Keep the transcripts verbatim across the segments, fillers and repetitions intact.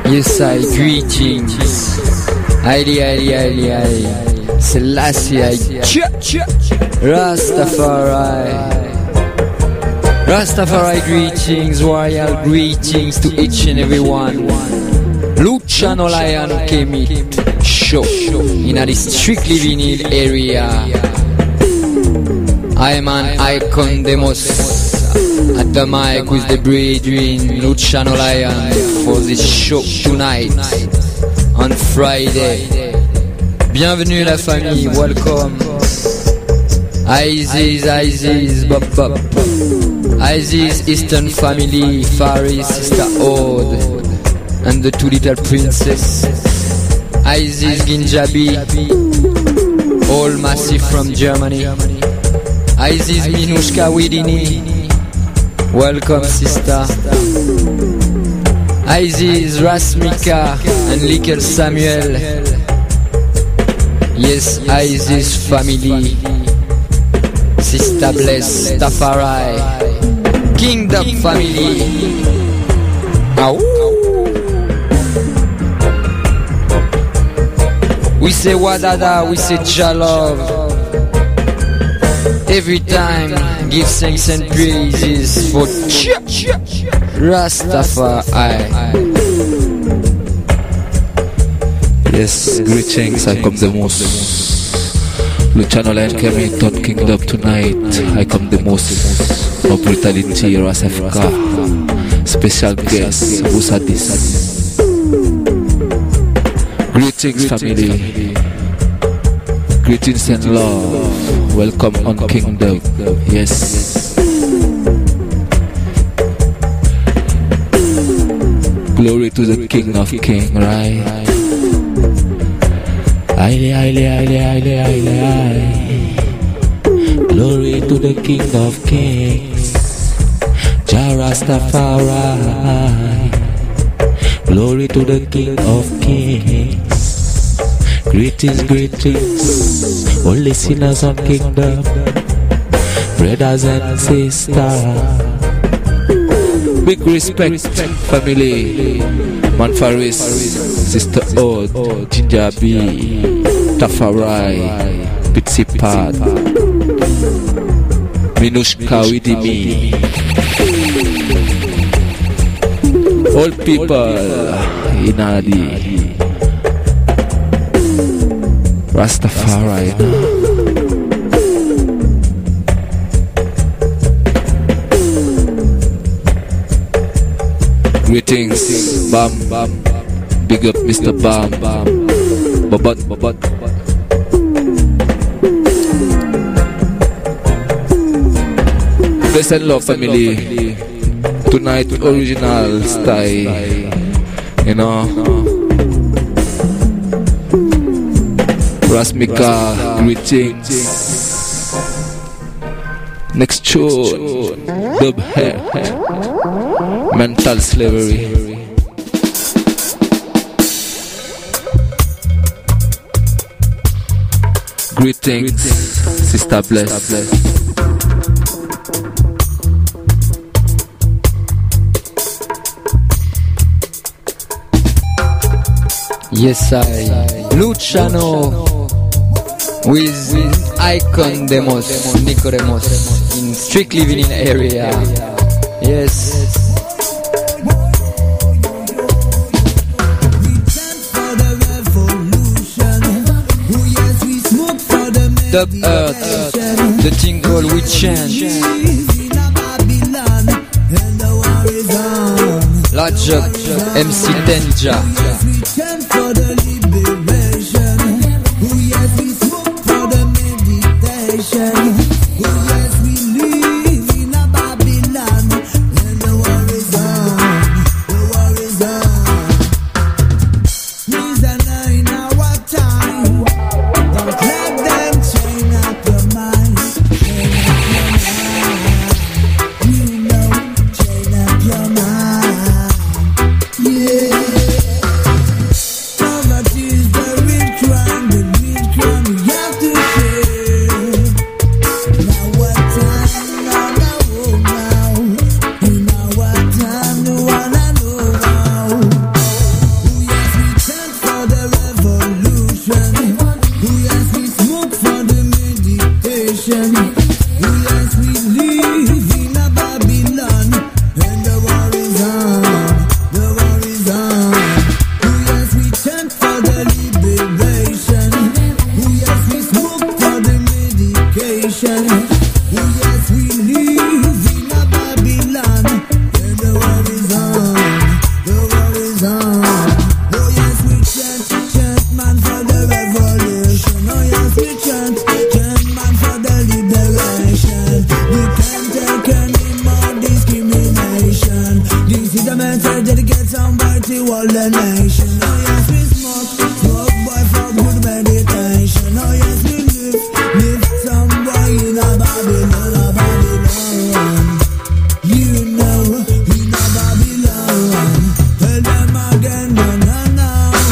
Yes, I greetings. Haile, haile, haile, haile. Selassie, I Rastafari. Rastafari greetings, royal greetings to each and every one. Luciano Lion came it show in a strictly vinyl area. I am an icon demos at the mic with the brethren Luciano Lion for this show tonight on Friday. Bienvenue la famille, welcome. Isis, Isis, Bop Bop. Isis, Eastern family, Faris, Sister Ode, and the two little princess. Isis, Ginjabi, all massive from Germany. Isis, Minushka, Widini. Welcome, sister. Isis, Rasmika, and little Samuel. Yes, Isis family. Sister Bless, Tafari, Kingdom family. Ow. We say Wadada, we say Jalov. Every time give thanks and praises for Rastafari. Yes, greetings, I come the most. Luciano Lion came in Third Kingdom tonight. I come the most. No brutality, Ras Africa. Special guest, Usadis. Greetings, family. Greetings and love. Welcome on Kingdom. Yes. Glory to the King of Kings, right? Aile, aile, aile, aile, aile, aile. Glory to the King of Kings, Jah Rastafari. Glory to the King of Kings. Greetings, greetings, all listeners on Kingdom, brothers and sisters. Big respect, family. Man Faris, Sister Ode, Jinjabi, Tafari, Pixie Pad, Minushka Widimi. All people in Adi Rastafari. Greetings, Bam Bam. Big up Mister Bam Bam. Babat Babat. Peace and love, family. Tonight original style. You know. Rasmika, greetings. Next tune, Dub Hair. Mental slavery. Greetings, Sister Bless. Yes, I Luciano with, with Icon Demos, Nico Demos in Strictly Vinyl area. Yes. Dub Earth, the tingle we change. Large up, M C Denja. What You see the man say dedicate somebody to all the nation. Oh yes, we smoke, smoke boy for good meditation. Oh yes, we live, live some boy in a Babylon, a Babylon. You know, in a Babylon. Tell them again, no, no, no.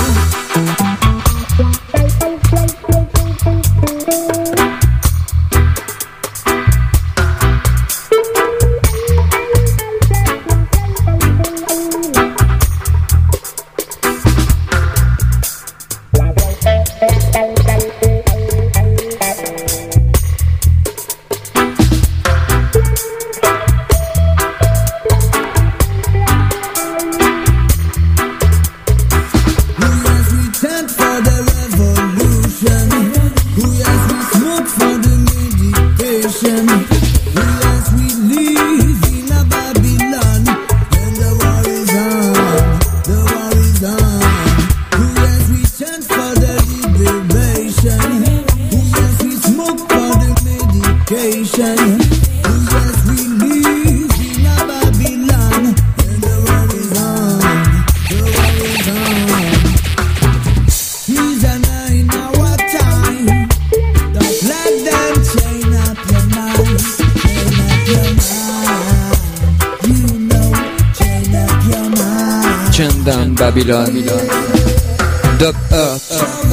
Babylon, Dub Earth.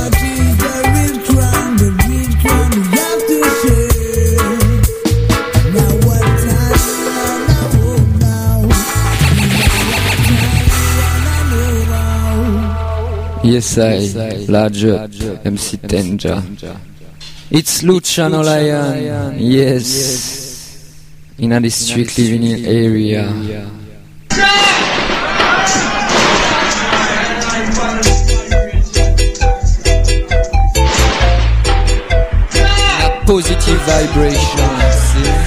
Yes, I, Large M C Tenja. It's Luciano Lion, yes, in a district living in area. Positive vibrations.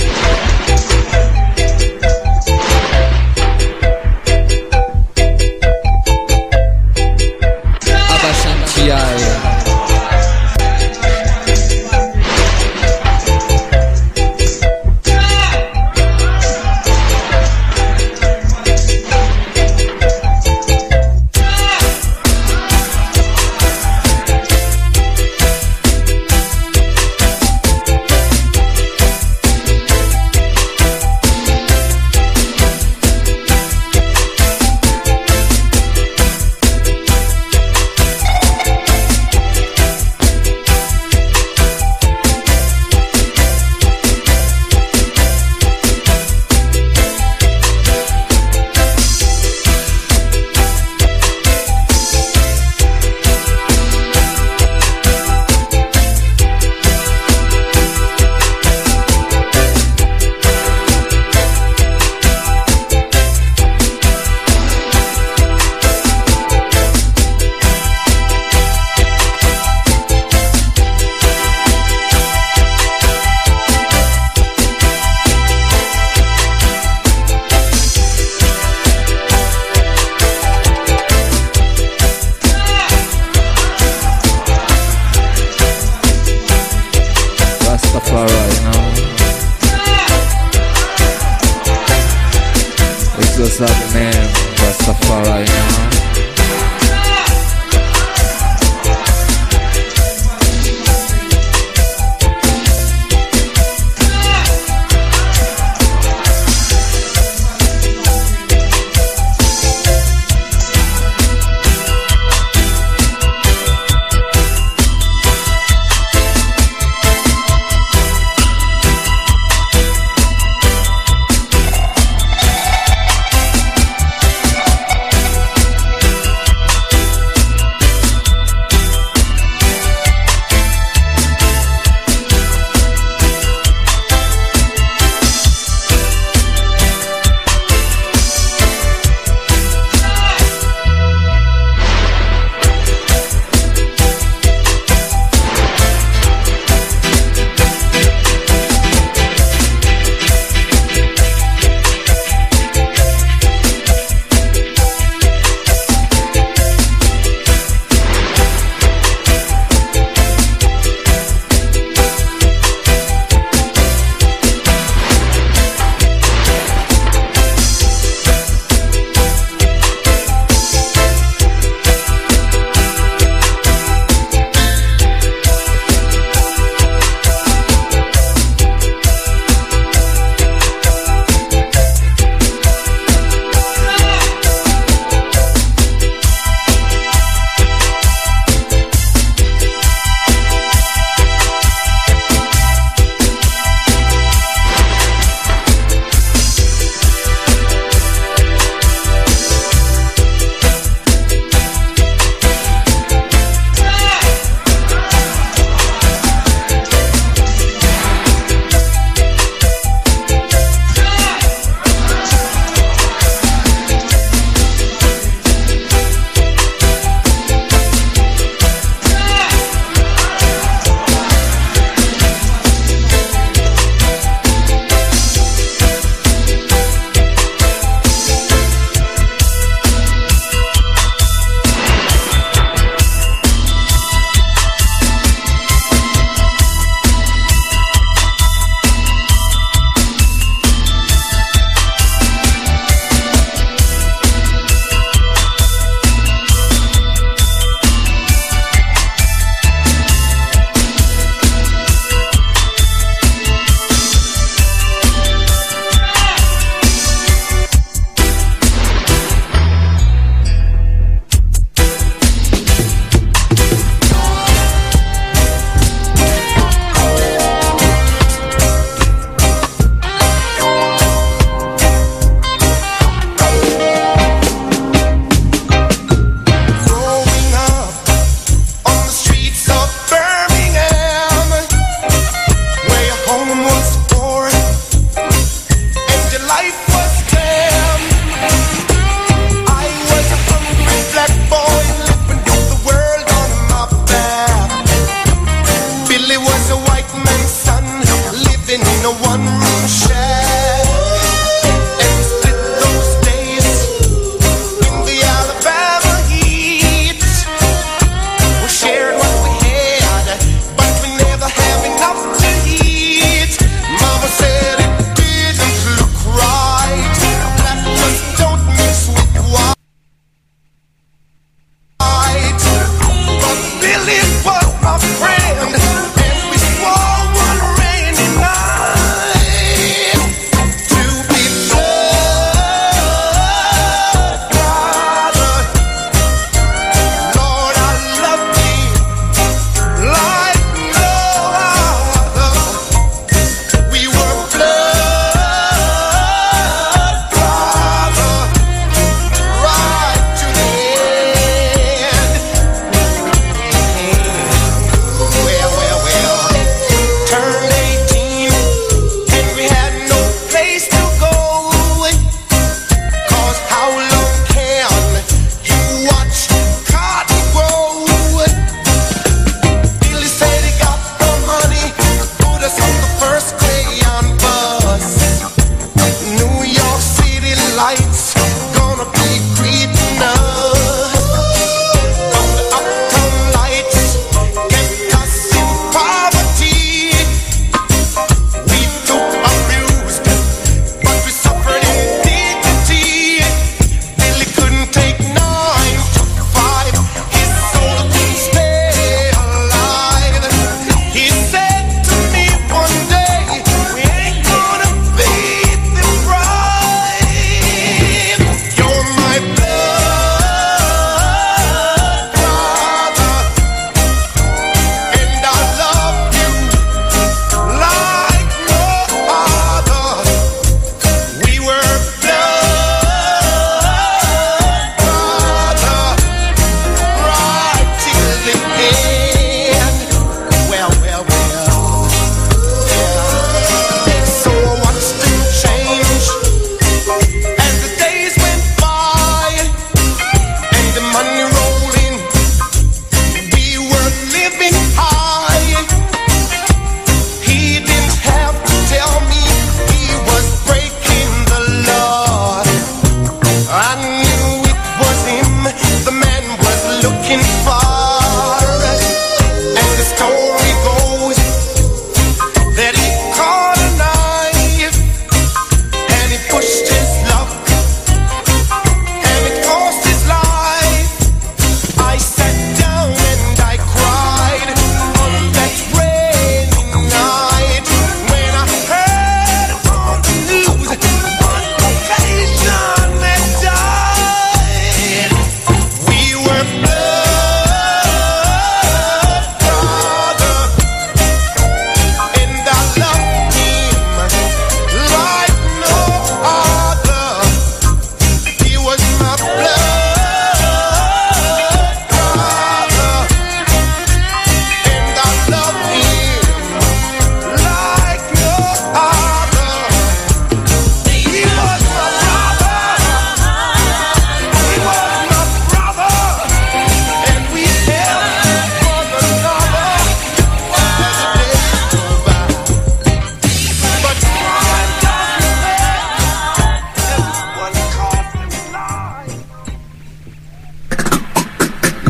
Abashantiai. What's up, man? Rastafari, you know?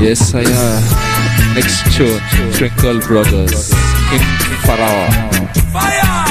Yes, I am. Next tune, Twinkle Brothers, in Pharaoh. Fire!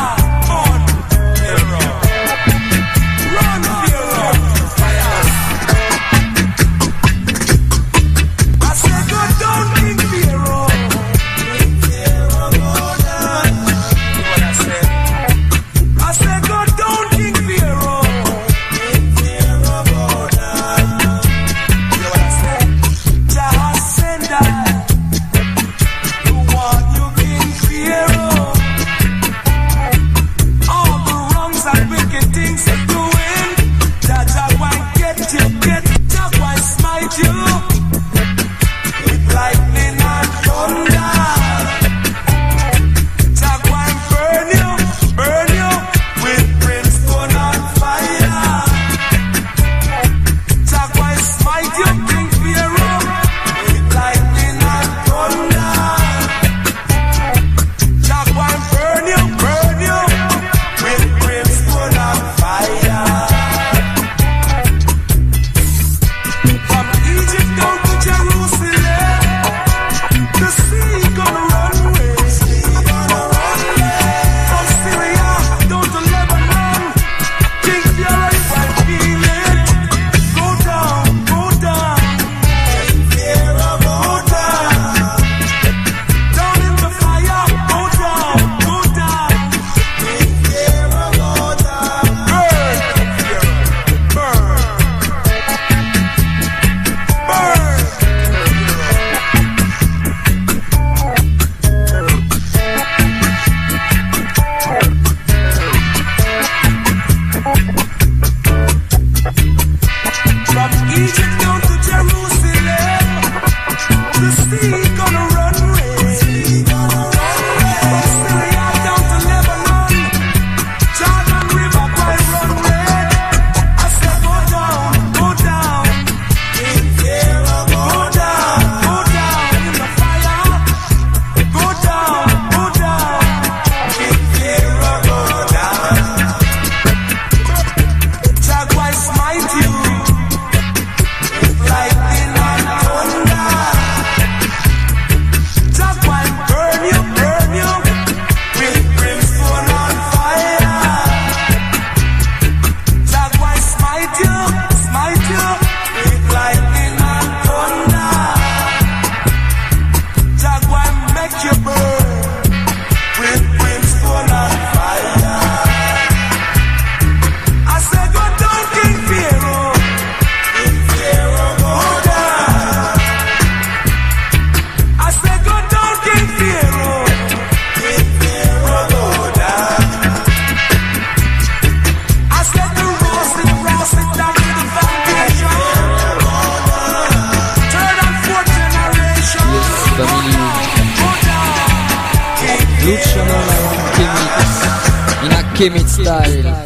Kemet style,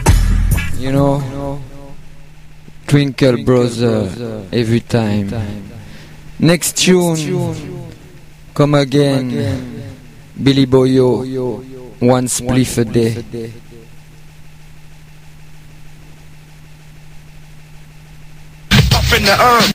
you know, Twinkle Brother every time. Next tune, come again, Billy Boyo, one spliff a day. Up in the earth.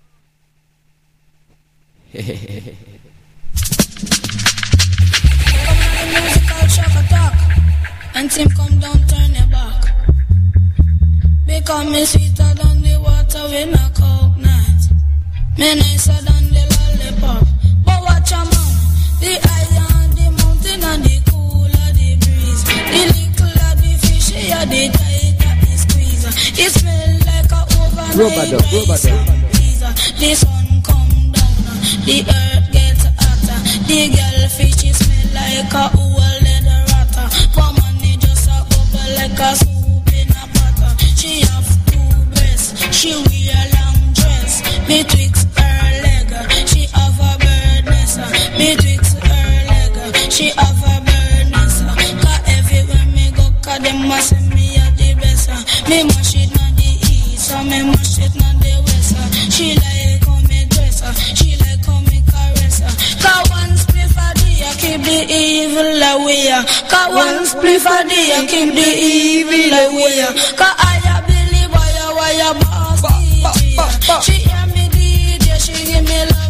And Tim come down, turn your back. Because me sweeter than the water when I coconut. Me nicer than the lollipop. But watch a man, the higher on the mountain and the cooler the breeze. The littler the fishy or the tighter the squeeze. It smell like a overnight breeze. The sun come down, the earth gets hotter. The girl fishy smell like a old leather ratter. Like a soup in a butter. She have two breasts. She wear a long dress. Betwixt her leg, she have a bird nest. Betwixt her leg, she have a bird nest. Cause everywhere me go, cause them must say me at the best. Me mash it on the east, so me mash it on the west. She like how me dress. She like how me caress. Cause one spliff a day, keep the evil away. Cause one spliff a day, keep the evil away. Cause I believe why why boss D J. She hear me D J, she give me love.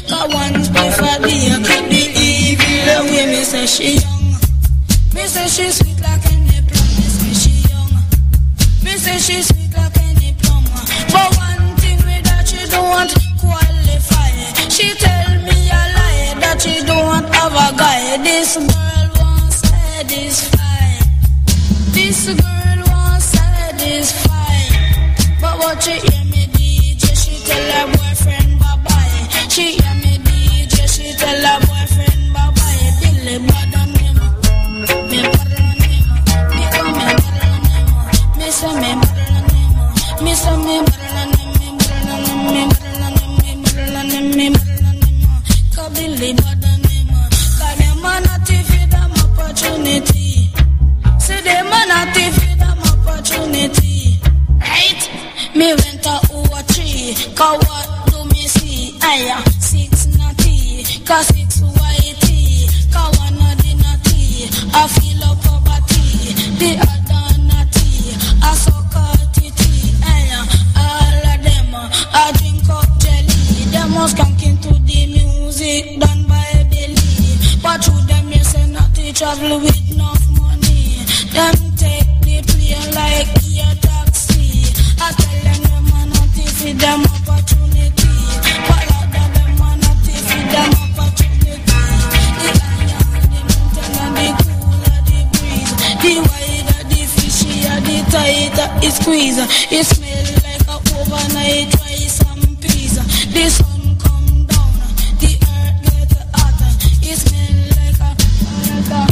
Cause one spliff a day keep the evil away. Me say she young, me say she sweet like any plum. Me say she young, me say she sweet like any plum. But one thing with that she don't qualify. She tell me a lie that she don't have a guy. This girl won't satisfy. This girl won't satisfy. But what she hear me D J, she tell her boyfriend bye bye. She hear me D J, she tell her boyfriend bye bye. Dilly bad on him, me bad on him, me come me bad on him, me say me bad on him, me say me bad on him, me bad on him, me bad on him, me bad on him, me bad on him. Cause Billy bad on him, cause them man a thief with them opportunity. See them man a thief with them opportunity, right? Me went to over three, cause what do me see? Aya, six natty, cause six whitey, cause one of the natty, I feel up poverty, the other natty, I suck out titty, aya, all of them, I drink up jelly, them was skanking to the music done by Billy, but through them you say natty travel with enough money, them take the plane like a taxi, I tell them them man not if them opportunity. But lot of them man not if them opportunity. The higher the mountain and the cooler the breeze, the wider the fishier the tighter it squeeze. It smell like a overnight rice and peas. The sun come down, the earth get hotter. It smell like a like a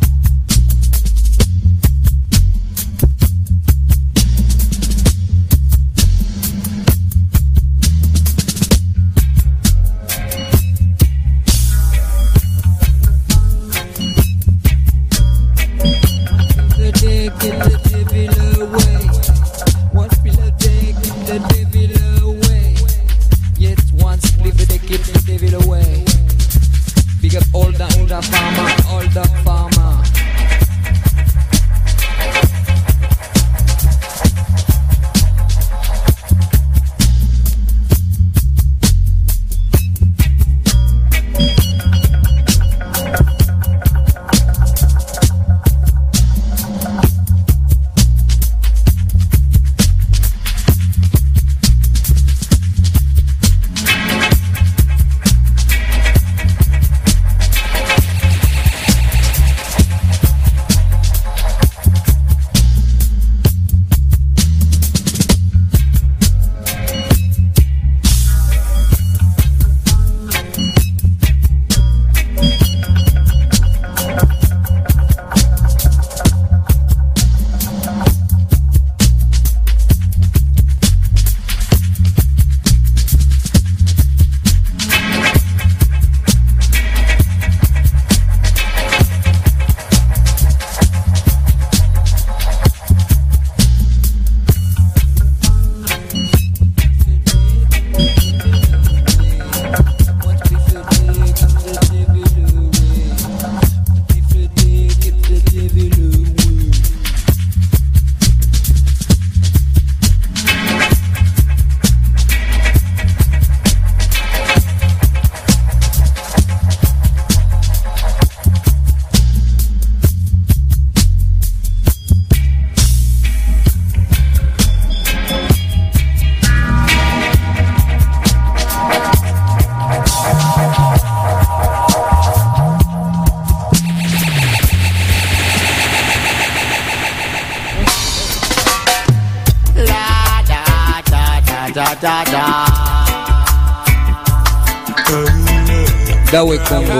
da da. Dawe Congo.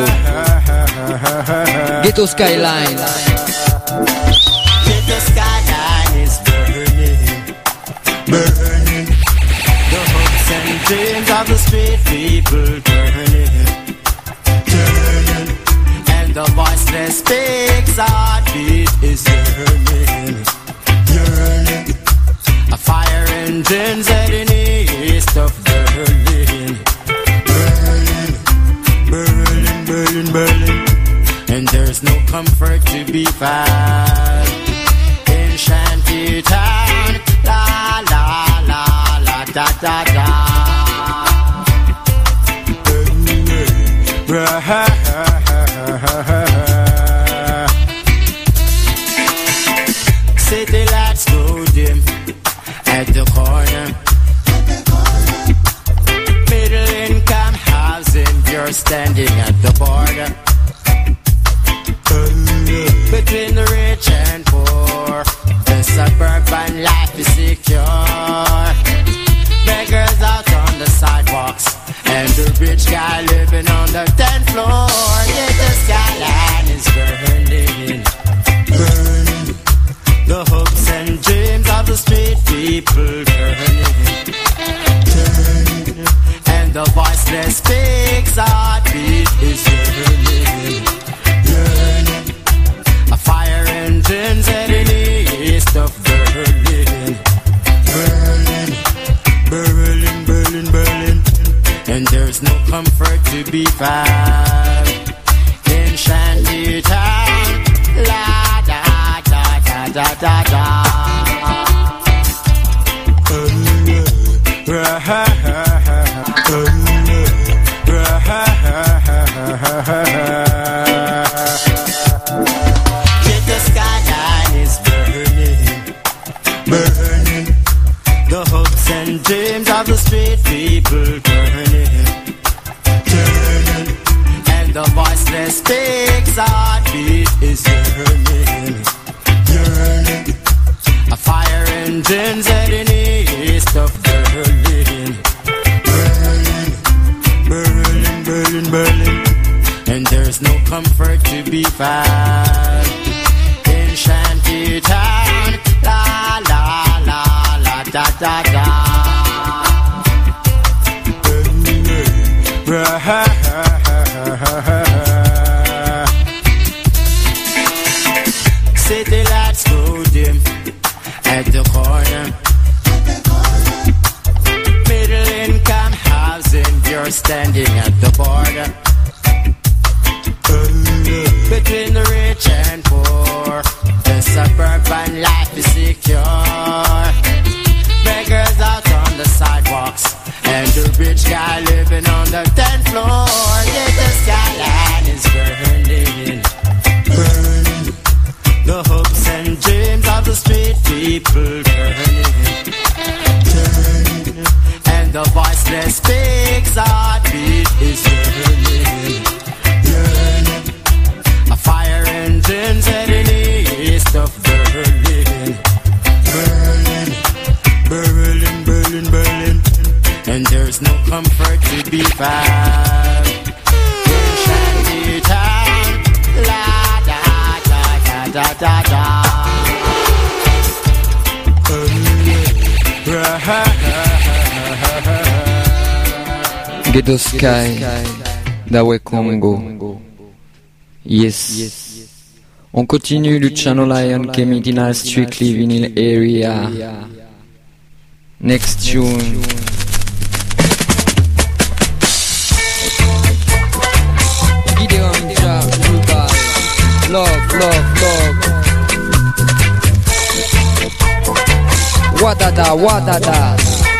Ghetto Skyline. Ghetto Skyline is burning, burning. The hopes and dreams of the street people turning, turning. And the voiceless pigs' heartbeat is yearning, yearning. A fire engines heading east of Berlin, Berlin, Berlin, Berlin, Berlin. And there's no comfort to be found in shanty town. La la la la da da da. Burning, City lights go dim at the corner. Middle income housing, you're standing at the border. Between the rich and poor, the suburban life is secure. Beggars out on the sidewalks, and the rich guy living on the tenth floor. Yet the skyline is burning, burning. The hopes and dreams of the street people turning, turning. And the voiceless pig's heartbeat is yearning, yearning. A fire engine's heading east of Berlin, Berlin, Berlin, Berlin, Berlin. And there's no comfort to be found in Shanty Town. La da da da da da da. Yet the skyline is burning, burning. The hopes and dreams of the street people turning, turning. And the voiceless pig's heartbeat is yearning, yearning. A fire engine's heading east of Berlin, Berlin, Berlin, Berlin, Berlin. And there's no comfort to be found in Shanty Town. La la la la da da da. City lights go dim at the corner. Middle income housing, you're standing at the border. Between the rich and poor, the suburban life is secure. Beggars out on the sidewalks, and the rich guy living on the tenth floor. Yet the skyline is burning, burning. The hopes and dreams of the street people turning, turning. And the voiceless pig's heartbeat is yearning, yearning. A fire engine's heading east of Berlin, Berlin, Berlin, Berlin, Berlin. And there's no comfort to be found in Shanty Town. La da da da da da da. Ghetto Sky, Dawe Congo. Yes. On continue Luciano Lion Chemical Strictly Vinyl Area. Next tune. Gideon Jack Ruba. Love, love, love. Wadada, wadada.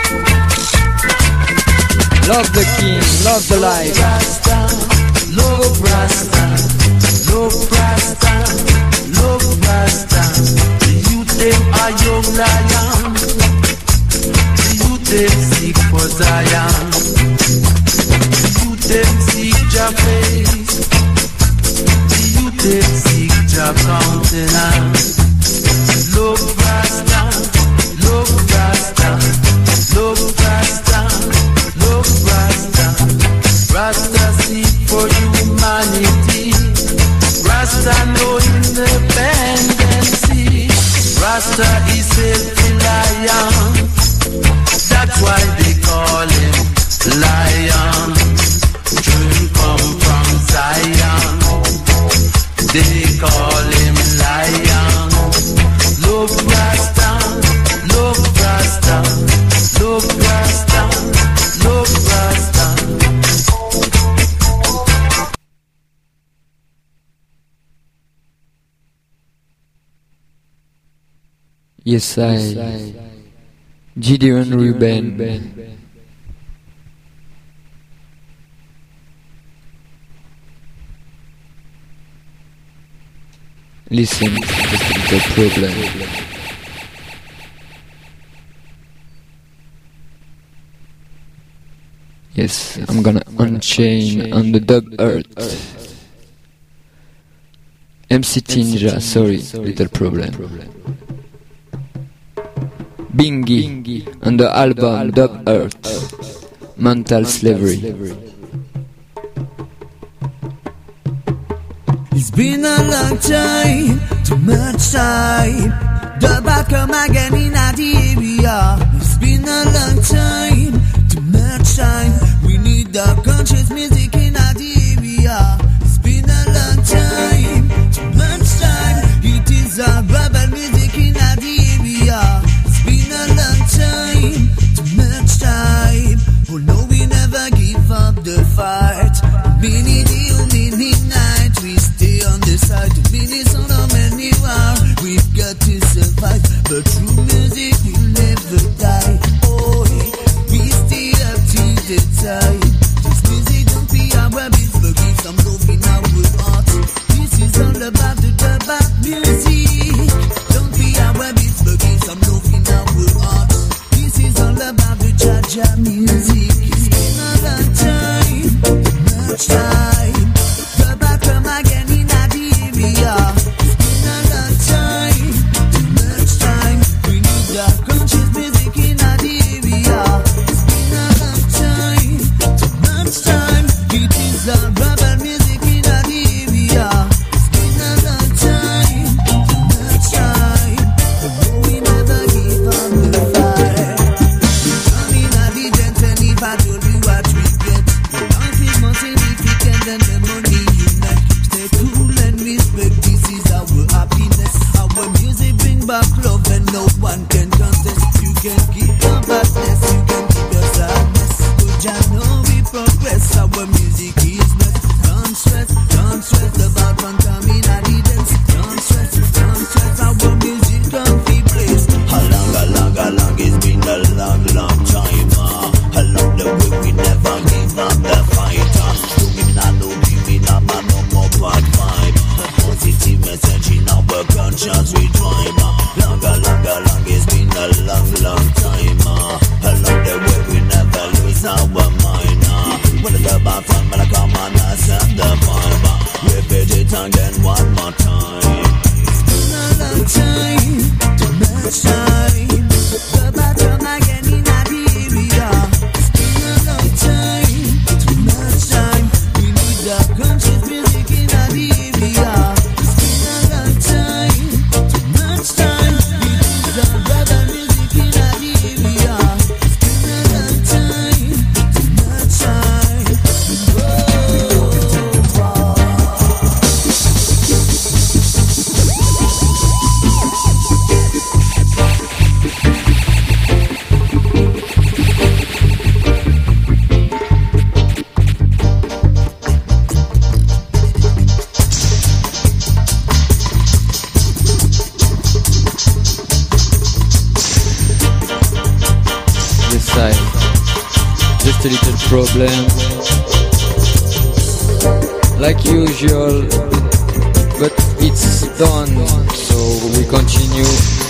Love the king, love the life. Rasta, love Rasta, love Rasta, love Rasta. The youth them are young lion. The youth them seek for Zion. The youth them seek Jah face. The youth them seek Jah countenance. Love Rasta, love Rasta, love Rasta. Rasta, Rasta seek for humanity. Rasta no independency. Rasta is self-reliant. That's why they call him Lion. Dream come from Zion. They call him Lion. Love Rasta, love Rasta, love Rasta. Love Rasta. Yes, I. Gideon Ruben. Listen, just a little problem. Yes, I'm gonna unchain on the dub earth. M C Tinja, sorry, little problem. Bingy on the album Dub Earth, Mental Slavery. It's been a long time, too much time. The back come again in the area. It's been a long time, too much time. We need the conscious music in the area. It's been a long time, too much time. It is a rebel music in the area. It's been a long time, too much time. Oh no, we never give up the fight. Many day, many night, we stay on the side. Minutes on how many hours we've got to survive. But true music will never die. Oh, we stay up to the time. This music don't be our beats, but give some love in our heart. This is all about the dub music. Don't be our beats, but give some love in our heart. This is all about the Jaja music. It's been a long time, much time. The back come again in the area. It's been a long time, too much time. We need the conscious music in the area. It's been a long time, too much time. It is a rebel music in the area. It's been a long time, too much time. But we never give up the fight. I'm in a legend, and if I told you what we get, the life is more significant than the money you make. Stay cool and respect, this is our happiness. Our music bring back love and no one can contest. You can keep your badness, you can keep your sadness. But ya know we progress, our music is blessed. Don't stress, don't stress about fun coming at the dance. Don't stress, don't stress, our music don't be placed. How long, how long, how long, it's been a long, long time. Uh. Along the way we never give up the fight. Uh. Do me not, no give me not, man, no more bad vibe. The positive message in our conscience we drive. Uh. Long, how long, how long, it's been a long, long time. Uh. Along the way we never lose our mind. Uh. When the love I find, but I come on, I set the vibe. Uh. Repeat it again one more time. A long time, too much time. The bottom again in the area. It's been a long time, too much time. We need the conscious music in the area. It's been a long time, too much time. We need the rebel music in the area. It's been a long time, too much time. This side, just a little problem. Like usual, but it's done, so we continue.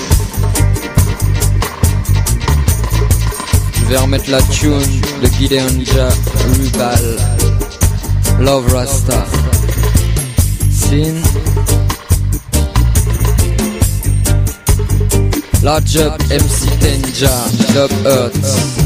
Je vais remettre la tune de Gideon Ja Rubal, Love Rasta. Sin. Large up M C Tinja, Dub Earth.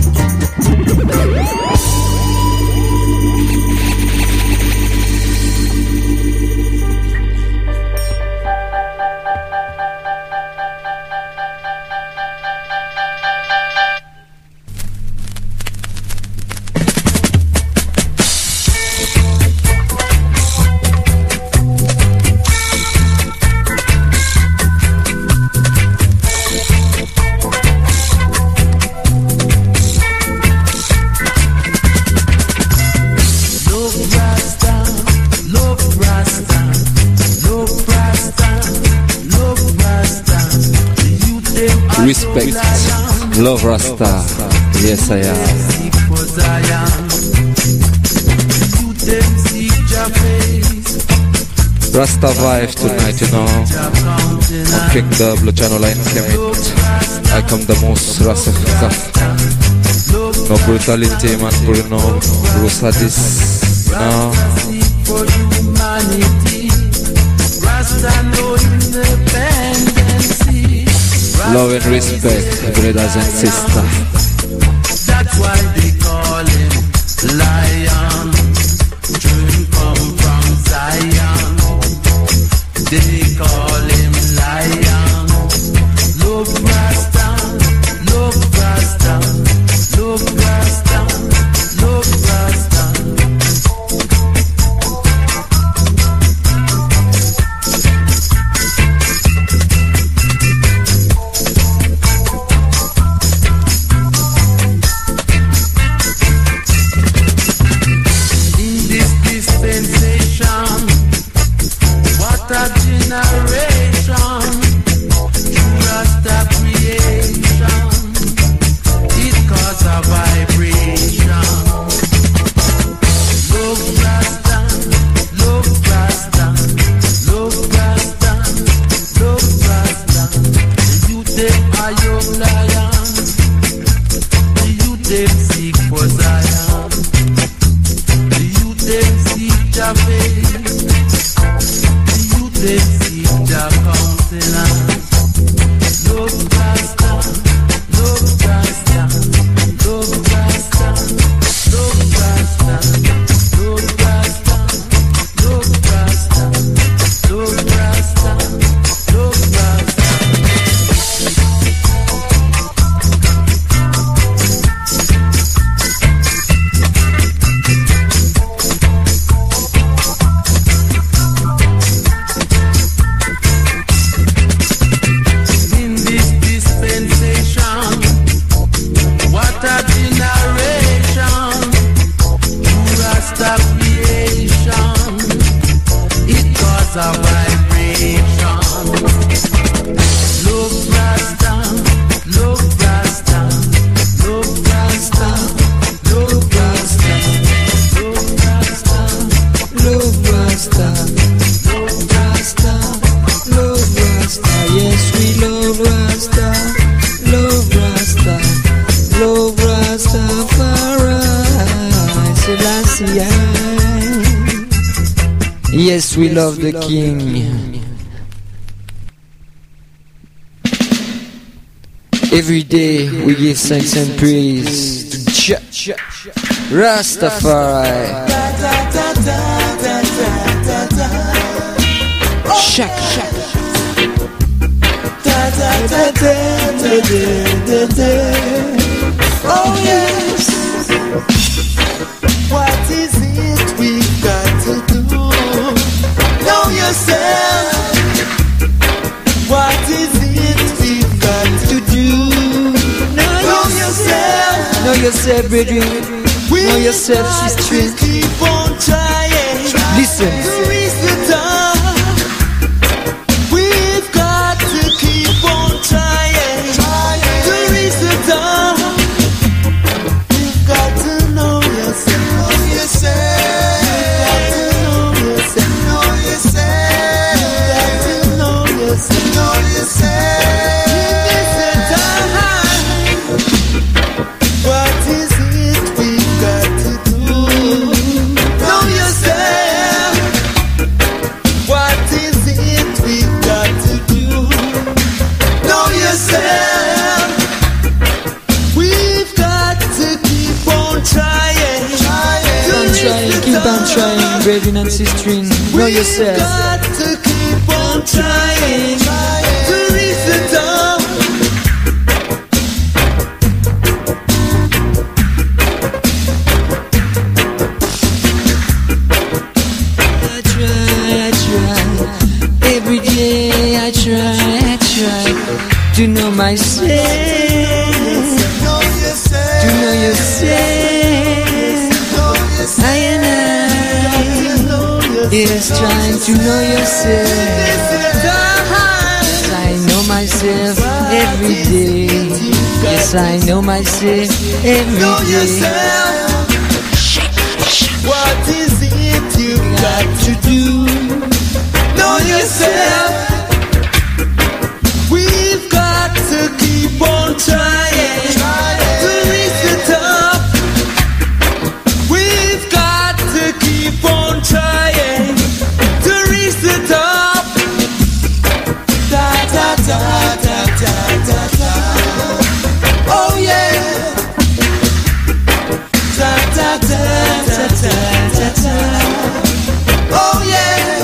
Respect, love Rasta, yes I am. Rasta vibe tonight, you know. On King Dub, Luciano Line Kemit. I come the most Rasafika. No brutality, man, but no Rosadis, you know. For humanity, Rasta no independency. Love and respect, brothers and sisters. That's why they call him Lion. Dream come from Zion. They call him Lion. Love Rasta, love Rasta, love Rasta, love Rasta. Yes, we love the King. Every day we give thanks and praise to Jah Rastafari. Shak shak. Oh yes. What is it we've got to do? Know yourself. What is it we've got to do? Know yourself. Know yourself, brethren. Know yourself, sister. Keep on trying. Listen. To reach the top. We've got to keep on trying. To reach the top. You've got to know yourself. Know yourself. Trying, brethren and sisters, know yourself. We've got to keep on trying to reach the top. I try, I try, every day I try, I try to know myself, to know yourself. I and I, yes, trying to know yourself. I know myself every day. Yes, I know myself every day. What is it you've got to do? ta-ta-ta-ta. Oh yeah,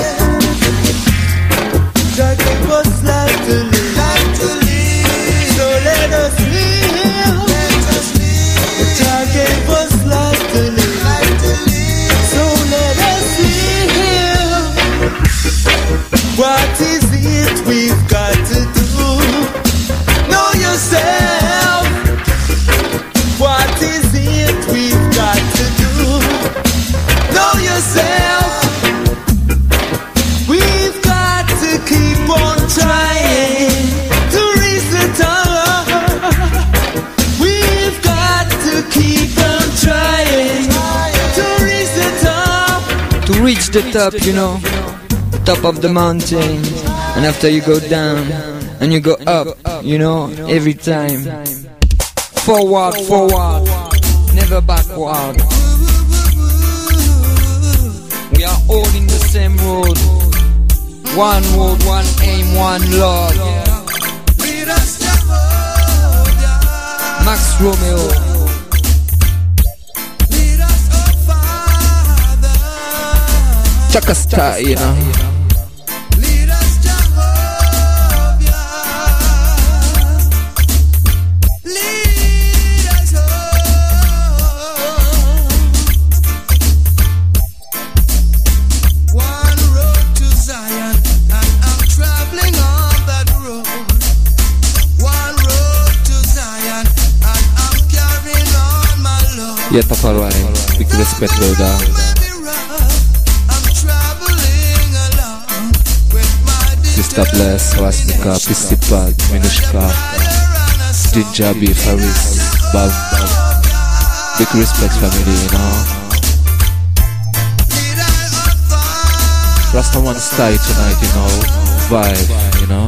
Jah gave us life to live, life to live. So let us live, let us live. Jah gave us life to live, life to live. So let us live. What is it we've got to do? Know yourself. What is it we've got to do? Know yourself. We've got to keep on trying to reach the top. We've got to keep on trying to reach the top. To reach the top, you know, top of the mountain. And after you go down and you go up, you know, every time. Forward, forward, never backward. We are all in the same road. One road, one aim, one Lord. Max Romeo. Chaka style, you know. Yeah, Papa Ryan, big respect, brother. Sister Bless, Rasmika, Pistipal, Minushka, Ginger B, Faris, Bob. Big respect, family, you know. Rastaman style tonight, you know. Vibe, you know.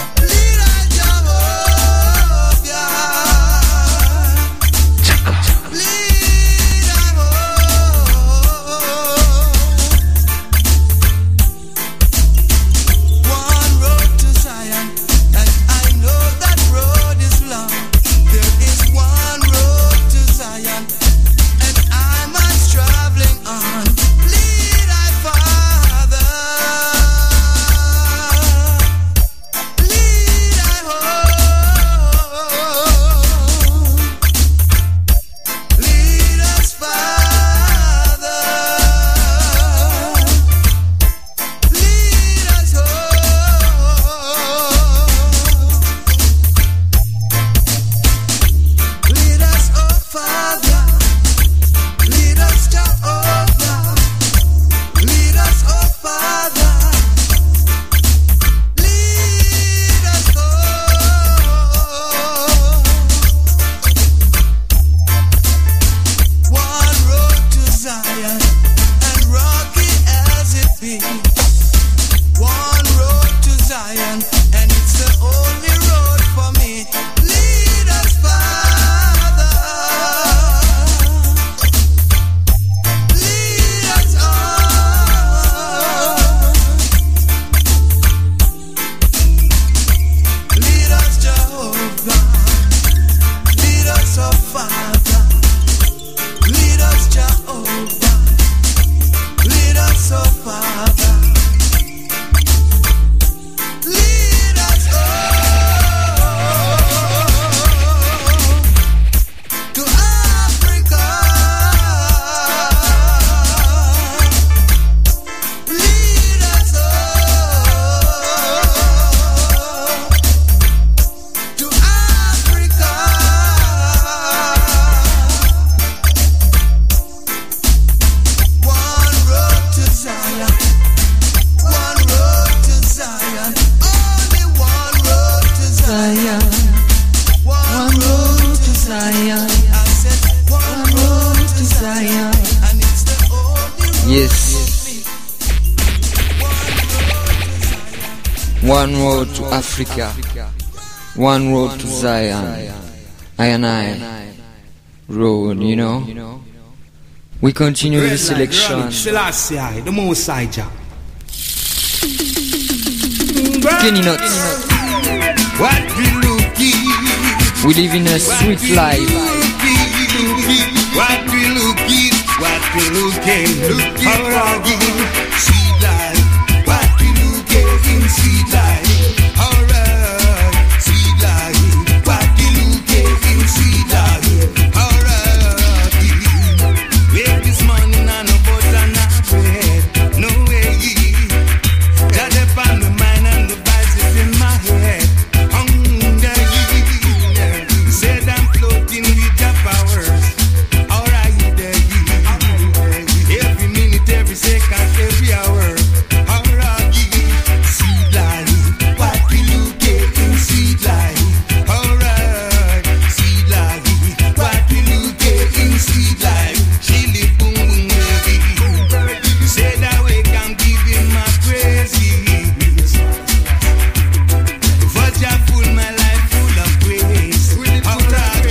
One road to Africa, one road to Zion. I and I road, you know. We continue the selection. The most Kenny Nuts. What we looking? We live in a sweet life. What we looking? What you looking, looking for? Sweet life, what you looking in sweet life? Alright, sweet life, what you looking in sweet life? Alright, wake this morning and no butter, no bread, no way. Got up on my mind and the vibes is in my head. Hungry, said I'm floating with your powers. Alright, every minute, every second, every hour. Alright, sweet life, what we look at in sweet life. Alright, sweet life, what we look at in sweet life. She live boom boom baby. Say that way I'm giving my praises. But you full my life full of praise. Alright,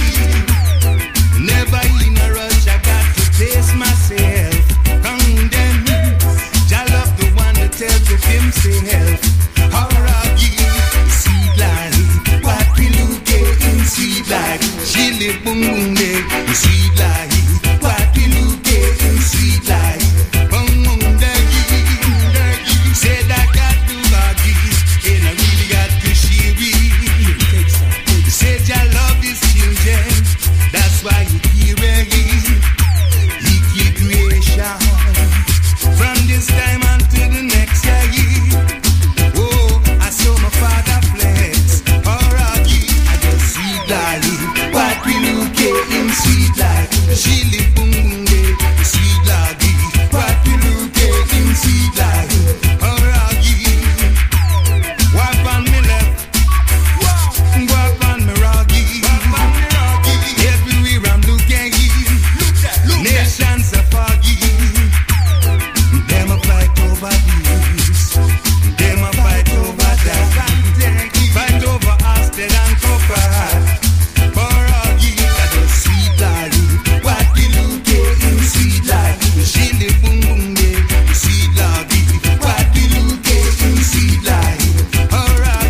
never in a rush, I got to pace myself. Condemn, I love the one that tells of himself. Alright, sweet life, what we look at in sweet life. She live boom boom day, sweet life, what we look at in sweet life. Boom boom day, said I got to body, and I really got to share it. Said I love these children, that's why you hear it. He creation from this time until the next year. Oh, I saw my father flex. Alright, I just sweet life, what we look at in sweet life. She live boom boom day, sweet life, what we look at in sweet life. Alright, wipe on me left, wipe on me right. Everywhere I'm looking, nations are foggy. Them a fight over this, them a fight over that, fight over Asted and Copper. Boragi, that is sweet life, what we look at in sweet life. She live boom boom day, sweet life, what we look at in sweet life. Alright,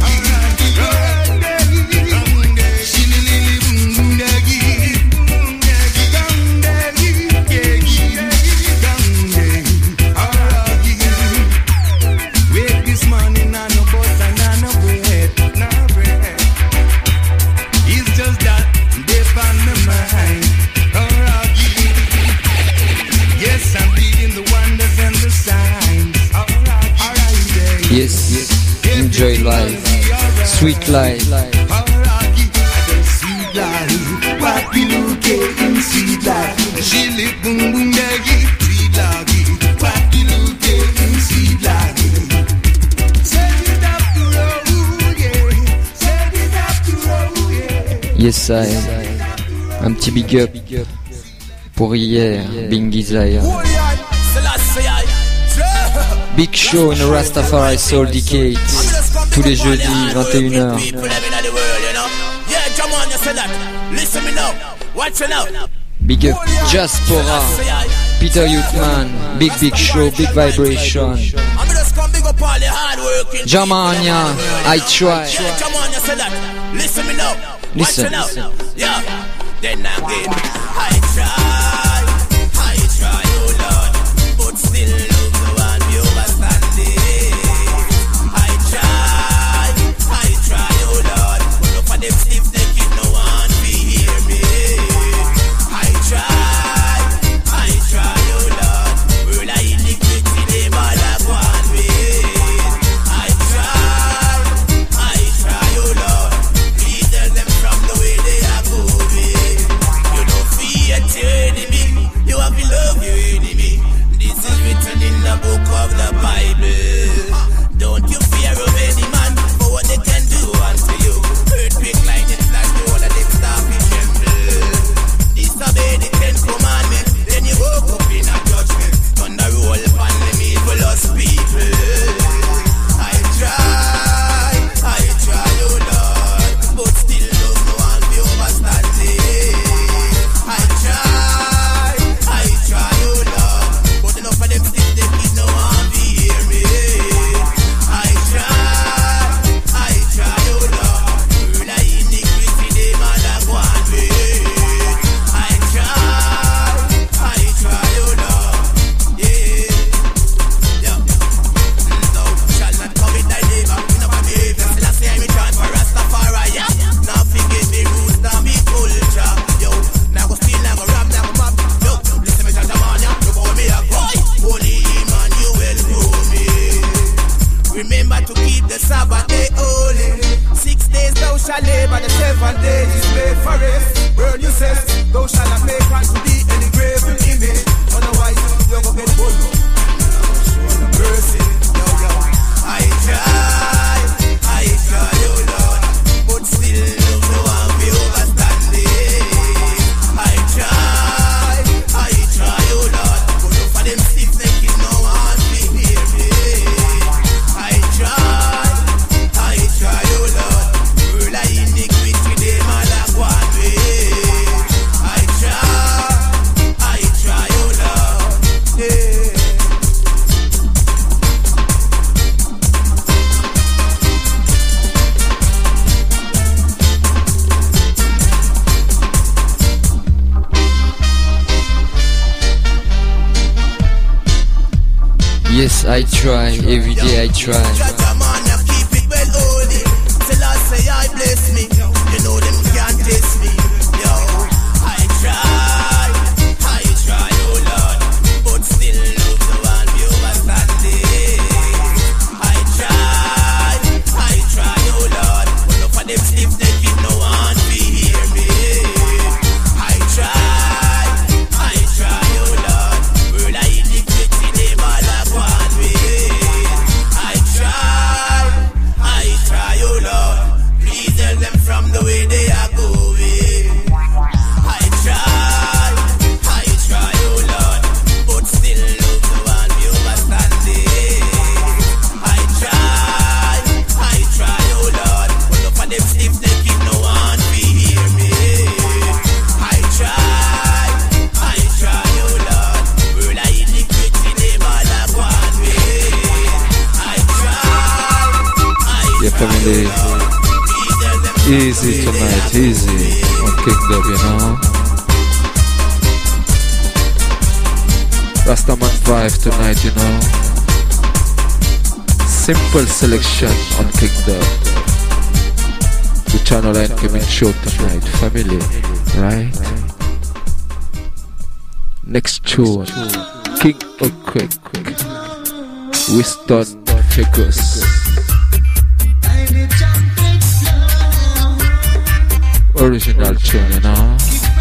she live boom boom day, boom day, alright. Wake this morning and no butter, and no bread, no bread. It's just that deep on my mind. Alright, yes, I'm reading the wonders and the signs. Alright, alright, Yes, enjoy life, sweet life. alright. I just sweet life, what we look at in sweet life. She live boom boom daggy, sweet life, what we look at in sweet life. Set it up to road, yeah. Set it up to road, yeah. Yes, I. Un petit big up pour hier, Bingy Zion. Big show in the Rastafari Soul Decade. Tous les jeudis, vingt et une heures. Big up Jaspora, Peter Youthman, Big Big Show, Big Vibration. Jamania, I try. Listen. Yeah, then again, I try, I try, oh Lord, but still love the one we overstanding. I try, I try, oh Lord, but look for them stiff neck, no one be hear me. I try, I try, oh Lord, will I iniquity them all like one way. I try, I try, oh Lord, lead them from the way they are going. You don't fear the enemy. heard you say, thou shalt not make unto thee any graven image, otherwise you're gonna get bold. Mercy, yo yo. I try, I try, oh Lord, but still no one be overstanding. I try, I try, oh Lord, but no for them stiff neck no one be hear me. I try, I try, oh Lord, rule I iniquity them all a one way. I try, I try, oh Lord, yeah. Yes, I try, every day I try. Keep it well holy. Till I say I bless me. You know them can't test me. Yo, I try, I try, oh Lord, but still love the one be overstanding. I try, I try, oh Lord, but no for them stiff neck it no one be hear me. I try, I try, oh Lord, will I iniquity them all a one way. I try, I try, oh Lord, please tell them from the way they are going. I try, I try, oh Lord, but still love the one be overstanding. I try, I try, oh Lord, but no for them stiff neck it no one be hear me. I try, I try, oh Lord, will I iniquity them all a one way. I try, I Yeah, family. Easy tonight, easy on Kingdom, you know. Rastaman vibe tonight, you know. Simple selection on Kingdom. The channel line coming show tonight, family, right? Next tune, King Earthquake, Winston Figures. Original tune, you know.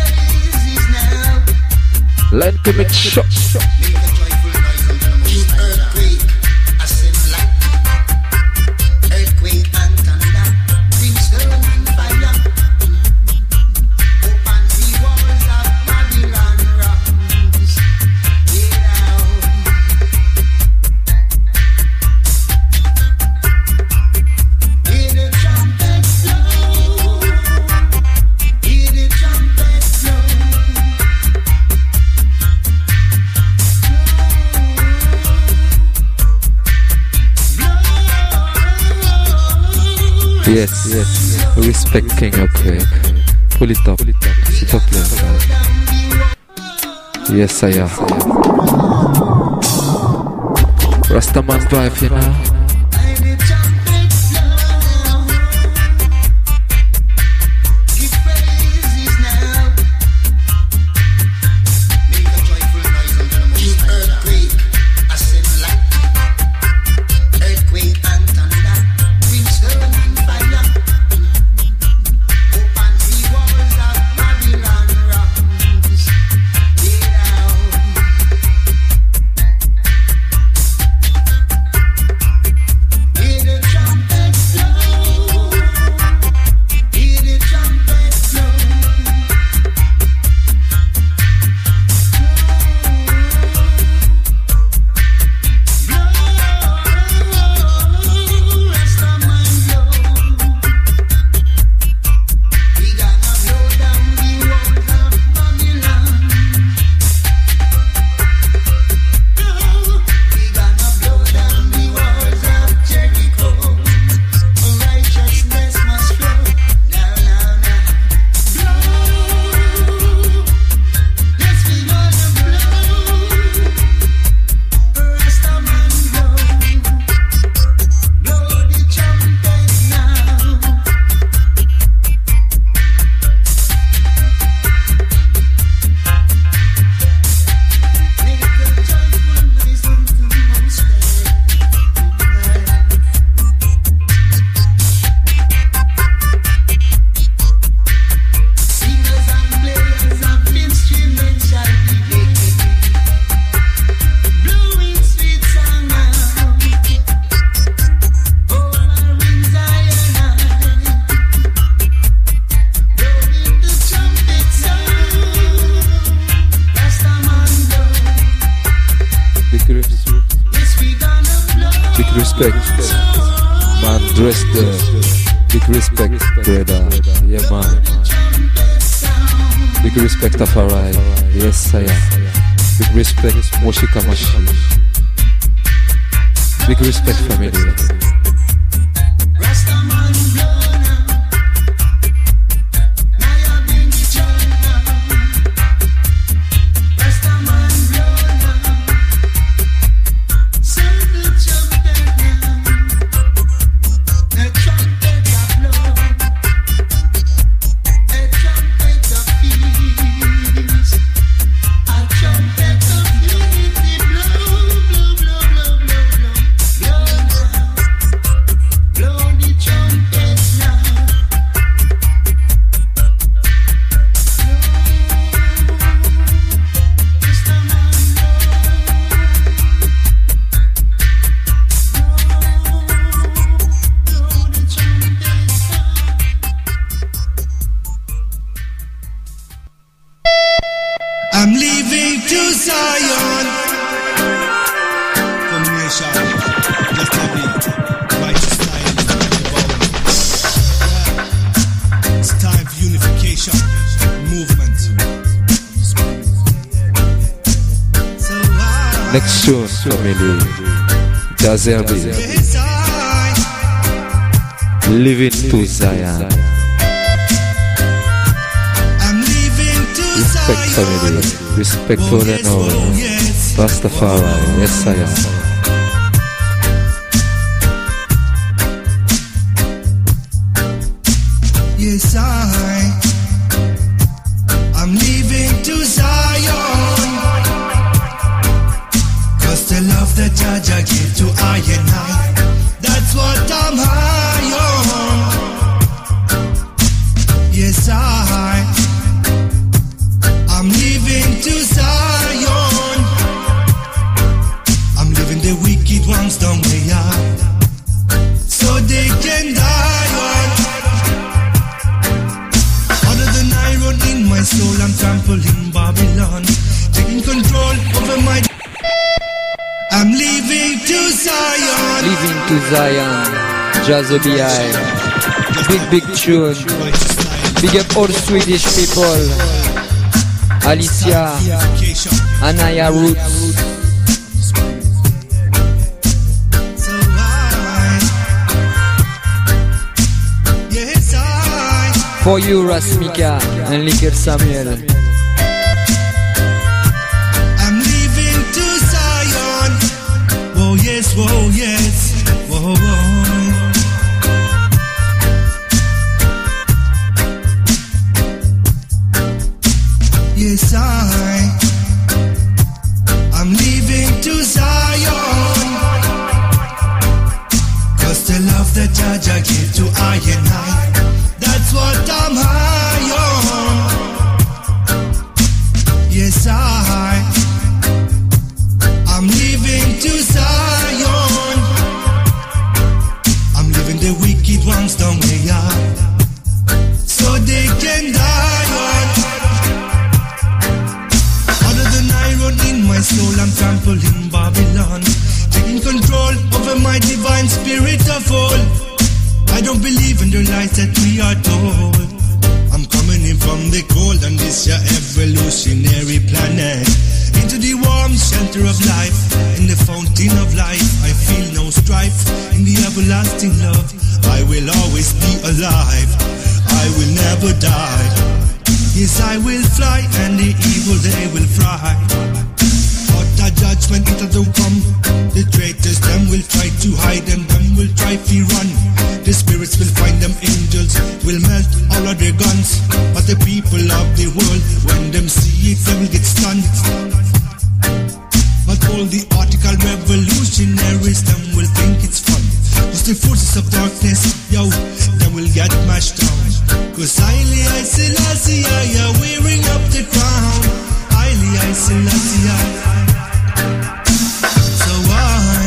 Line coming shot. Yes, yes. Respect King Earthquake. Pull it up. Pull it up. Sit up there. Yes, I am. Rastaman vibe, you know. Big respect. Big respect. Man dressed there. Big respect, brother. Yeah, man. Big respect of Arai. Yes, I am. Big respect, Moshika Mashi. Big respect, family. I'm leaving to Zion. From nation, just tell me, righteous style is what you're about. Yeah. It's time for unification, movement. So I, Next tune, family. Jazerby. yes, I, Living to Zion. I'm leaving to Respect, Zion. family. Respect for the know. Yes, Rastafari. Yes, I am. yes, I, I'm leaving to Zion. Cause the love that Jaja gave to I and I, that's what I'm high on. Yes, I, I'm leaving to Zion. I'm leaving the wicked ones down the yard, so they can die on. Other than iron in my soul, I'm trampling Babylon, taking control over my. I'm leaving to Zion. Living to Zion, Jazzy I. Big, big tune. Big up all Swedish people. Alicia, Anaya Roots. So I, yes I, For you, Rasmika and Liker Samuel. I'm leaving to Zion. Whoa yes, whoa yes, whoa whoa. Yes I, I'm leaving to Zion. Cause the love that Jaja gave to I and I, that's what I'm high on. Yes I, I'm leaving to Zion. I'm leaving the wicked ones down the yard, so they can die on. Other than iron in my soul, I'm trampling Babylon, taking control over my divine spirit of all. I don't believe in the lies that we are told. I'm coming in from the cold on this your evolutionary planet, into the warm shelter of life, in the fountain of life. I feel no strife, in the everlasting love I will always be alive, I will never die. Yes, I will fly and the evil they will fry. But the judgment it'll come, the traitors them will try to hide, and them will try to run. The spirits will find them, angels will melt all of their guns. But the people of the world, when them see it, they will get stunned. But all the article revolutionaries, them will think it's fun. Just the forces of darkness, yo, they will get mashed down. Cause highly I Selassie, I are wearing up the crown. Highly I Selassie, I. So I,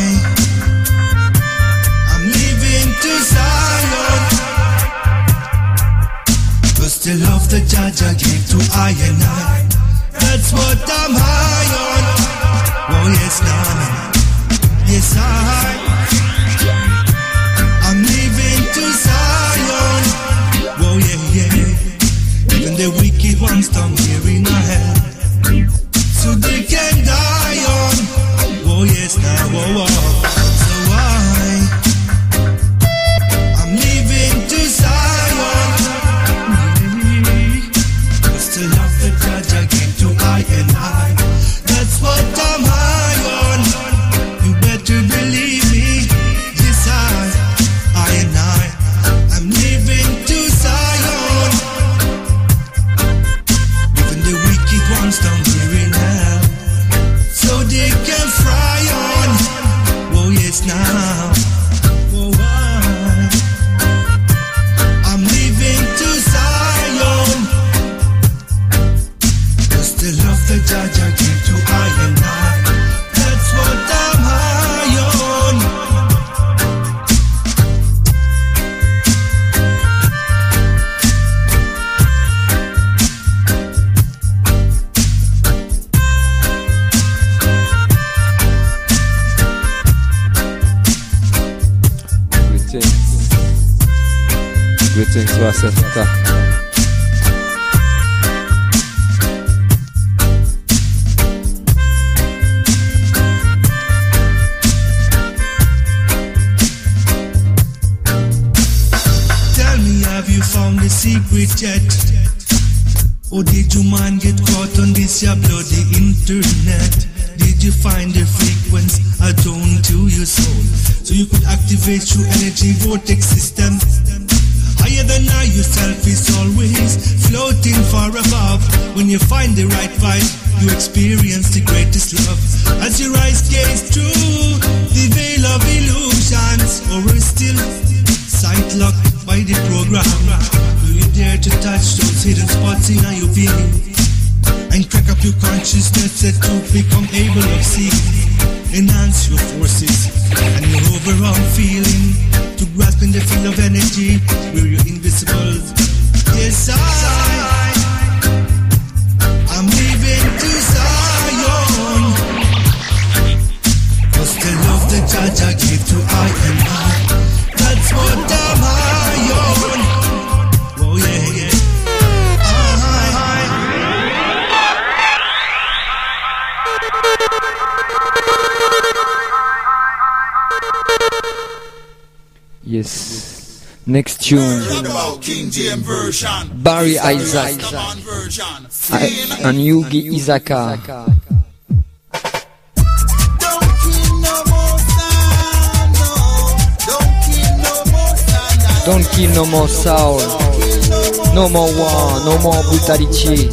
I'm leaving to Zion. Cause the love that Jaja gave to I and I, that's what I'm high on. Oh yes, nah, nah. Greetings to Ras Africa. Tell me, have you found the secret yet? Or did you man get caught on this your bloody internet? Did you find the frequency attuned to your soul, so you could activate your energy vortex system? Higher than I, yourself is always floating far above. When you find the right vibe, you experience the greatest love. As your eyes gaze through the veil of illusions, or we're still sight locked by the program. Do you dare to touch those hidden spots in your being and crack up your consciousness set to become able of seeing? Enhance your forces and your overall feeling to grasp in the field of energy where you're invisible. Yes, I, I'm leaving to Zion, 'cause the love that Jah gave to I and I, that's what I'm high on. Oh yeah, yeah. Yes. Next tune. King James version. Barry Isaac I- and Yugi Izaka. Don't kill no more soul. No more war, no more brutality.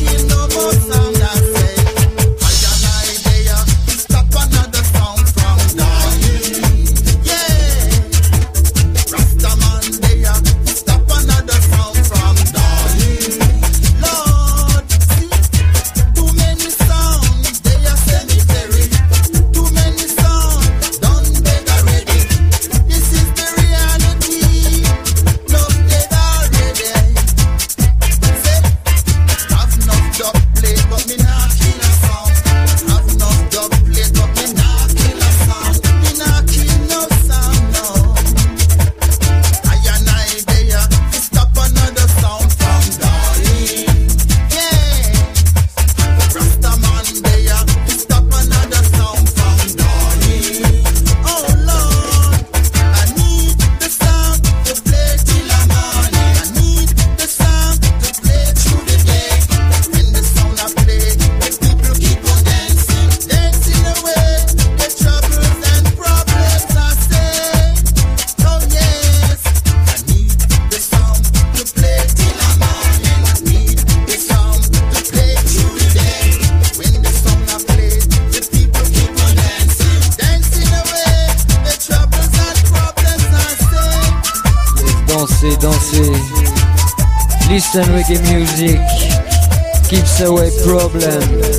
Listen reggae music, keeps away problem.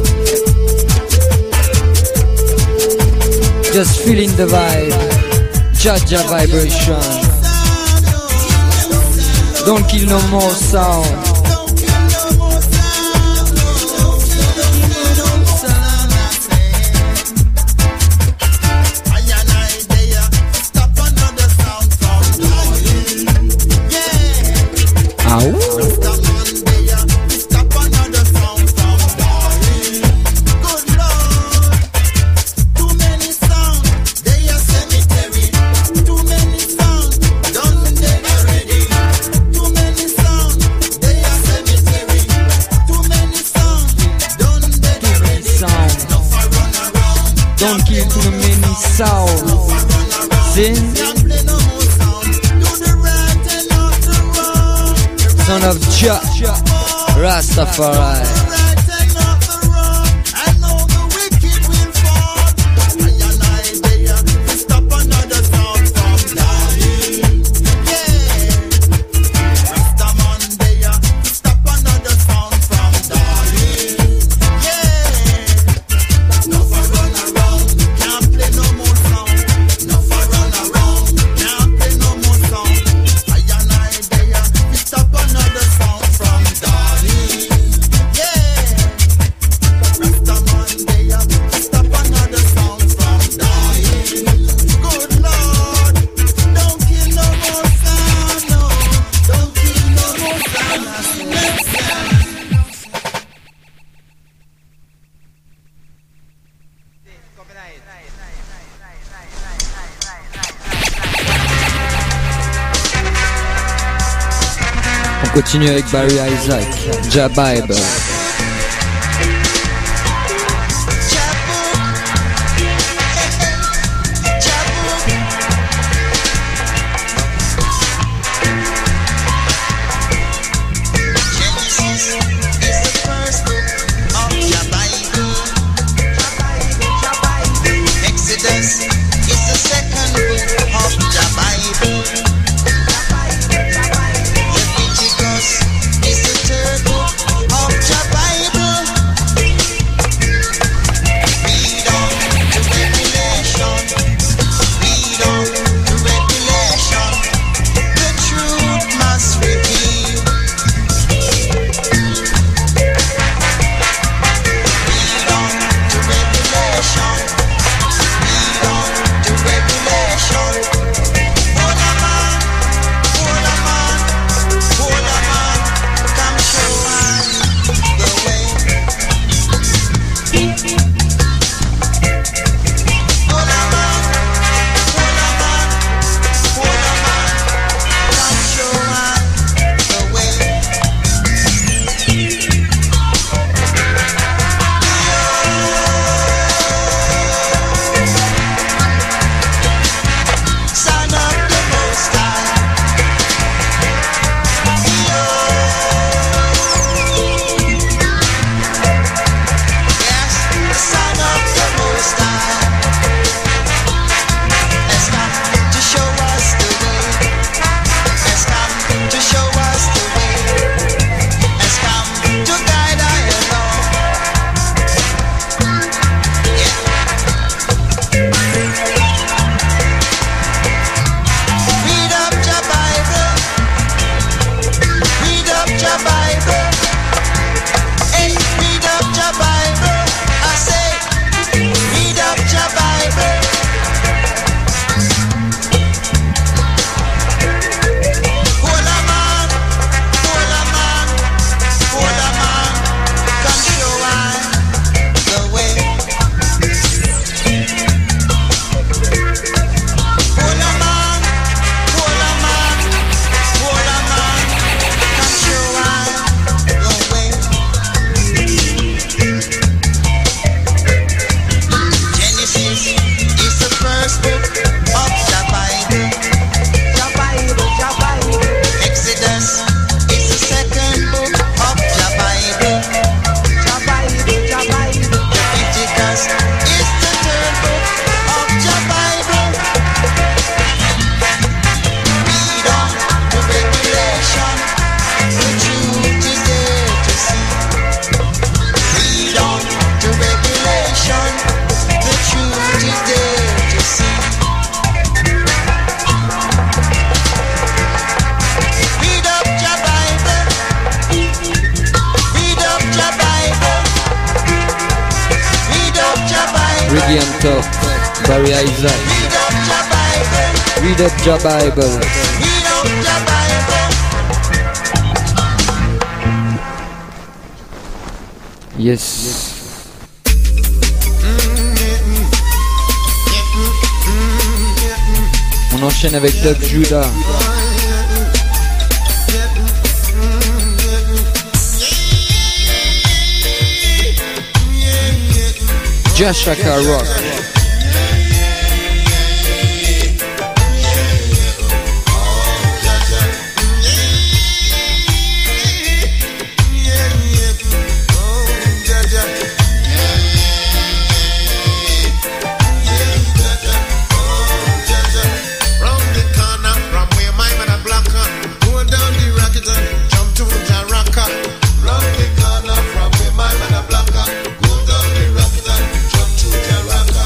Just feeling the vibe, Jaja vibration. Don't kill no more sound. Son of Jah, Rastafari. Yeah. continue avec Barry Isaac, Jah Bible. Reggae on top, Barry Isaac. Read up Jah Bible. Yes. On enchaîne avec Dub Judah. Jah Shaka Rock. Round the corner from where my man a blocker, go down the rocket and jump to the rocker.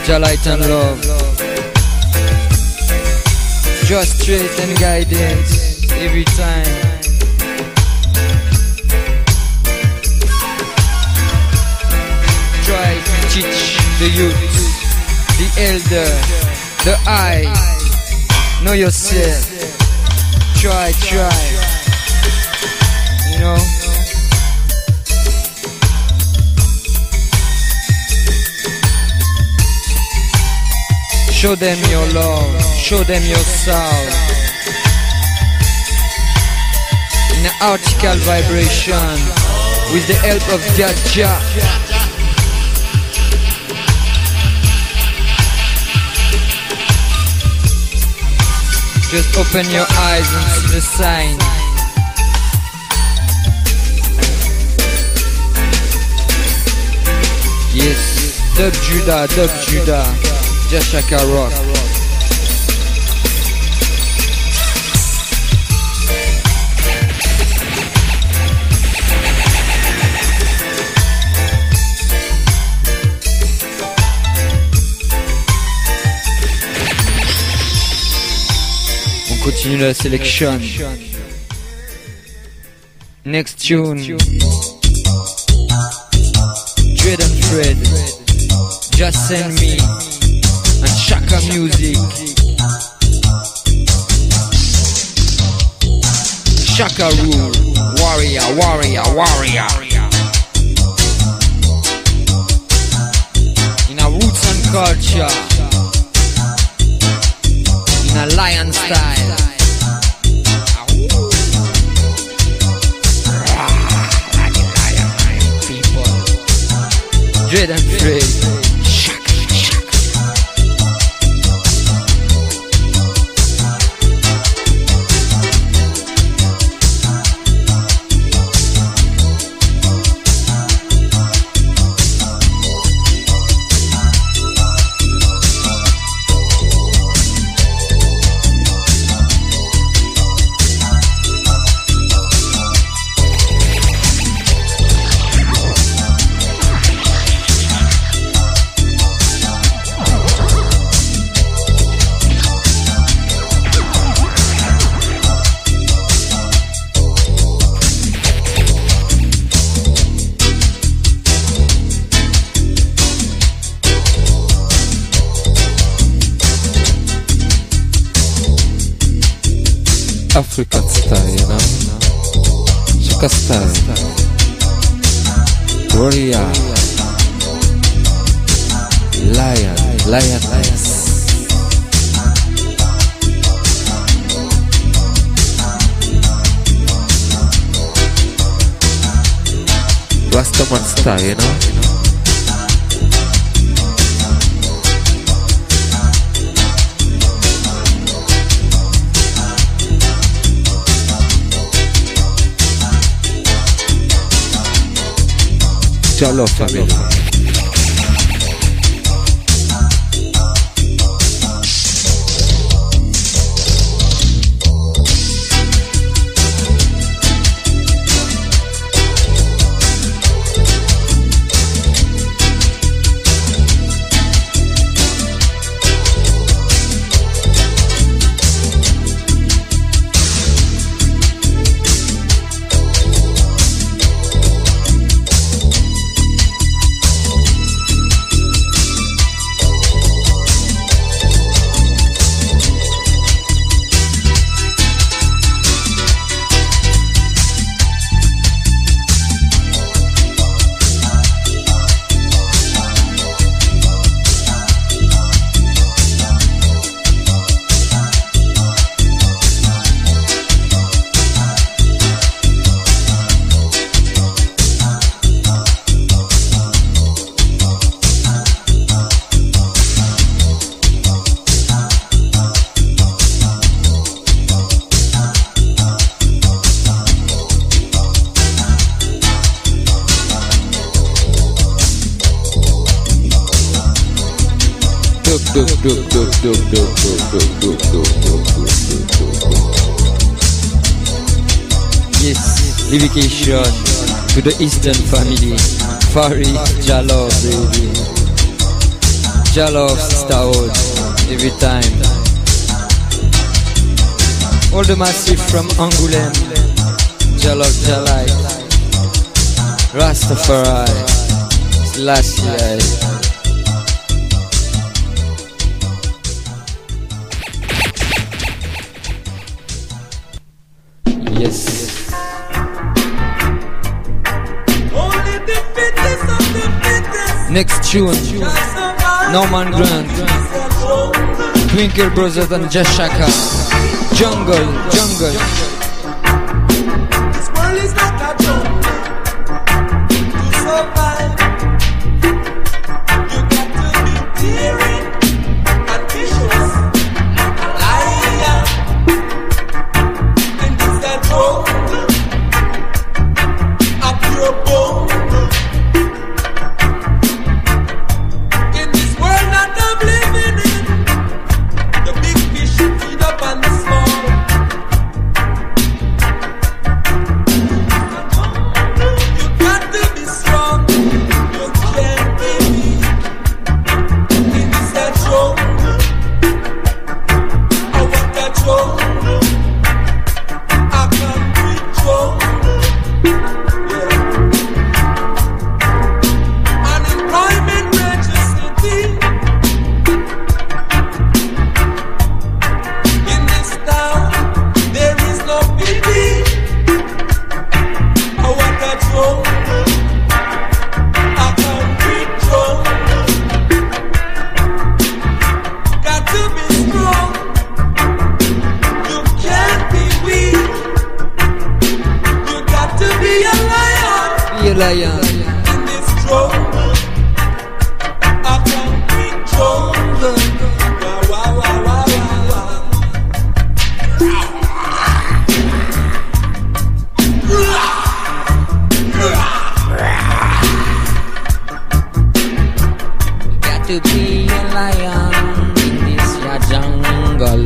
Jah light and love. Just straight and guidance every time. Try to teach the youth, the elder, the I. Know yourself. Try, try. You know. Show them your love, show them your soul. In an article vibration, with the help of Jah. Just open your eyes and see the sign. Yes, Dub Judah, Dub Judah. Jah Shaka Rock. On continue la sélection. Next tune. Dread and Fred. Just send me. And Shaka music. Shaka rule. Warrior, warrior, warrior. In a roots and culture. In a lion style. People. Dread and Fred. African style, you know. Shaka style. Warrior. Lion. Lioness. Rastaman style, you know. Jalo family. Yes, dedication to the Eastern family. Fari, Jalo, baby. Jah love Starwood every time. All the massive from Angoulême, Jah love Jah light. Rastafari, Selassie. Yes. Next tune, Norman Grant, Twinkle Brothers and Jashaka. Jungle, jungle. This world is like a jungle. To survive, you got to be daring and vicious, like a lion. In this jungle, a pure bone. In this world that I'm living in, the big fish feed up on the small. Lion. In this jungle, a concrete jungle. Wow, wow, wow, wow, wow. Got to be a lion in this ya jungle.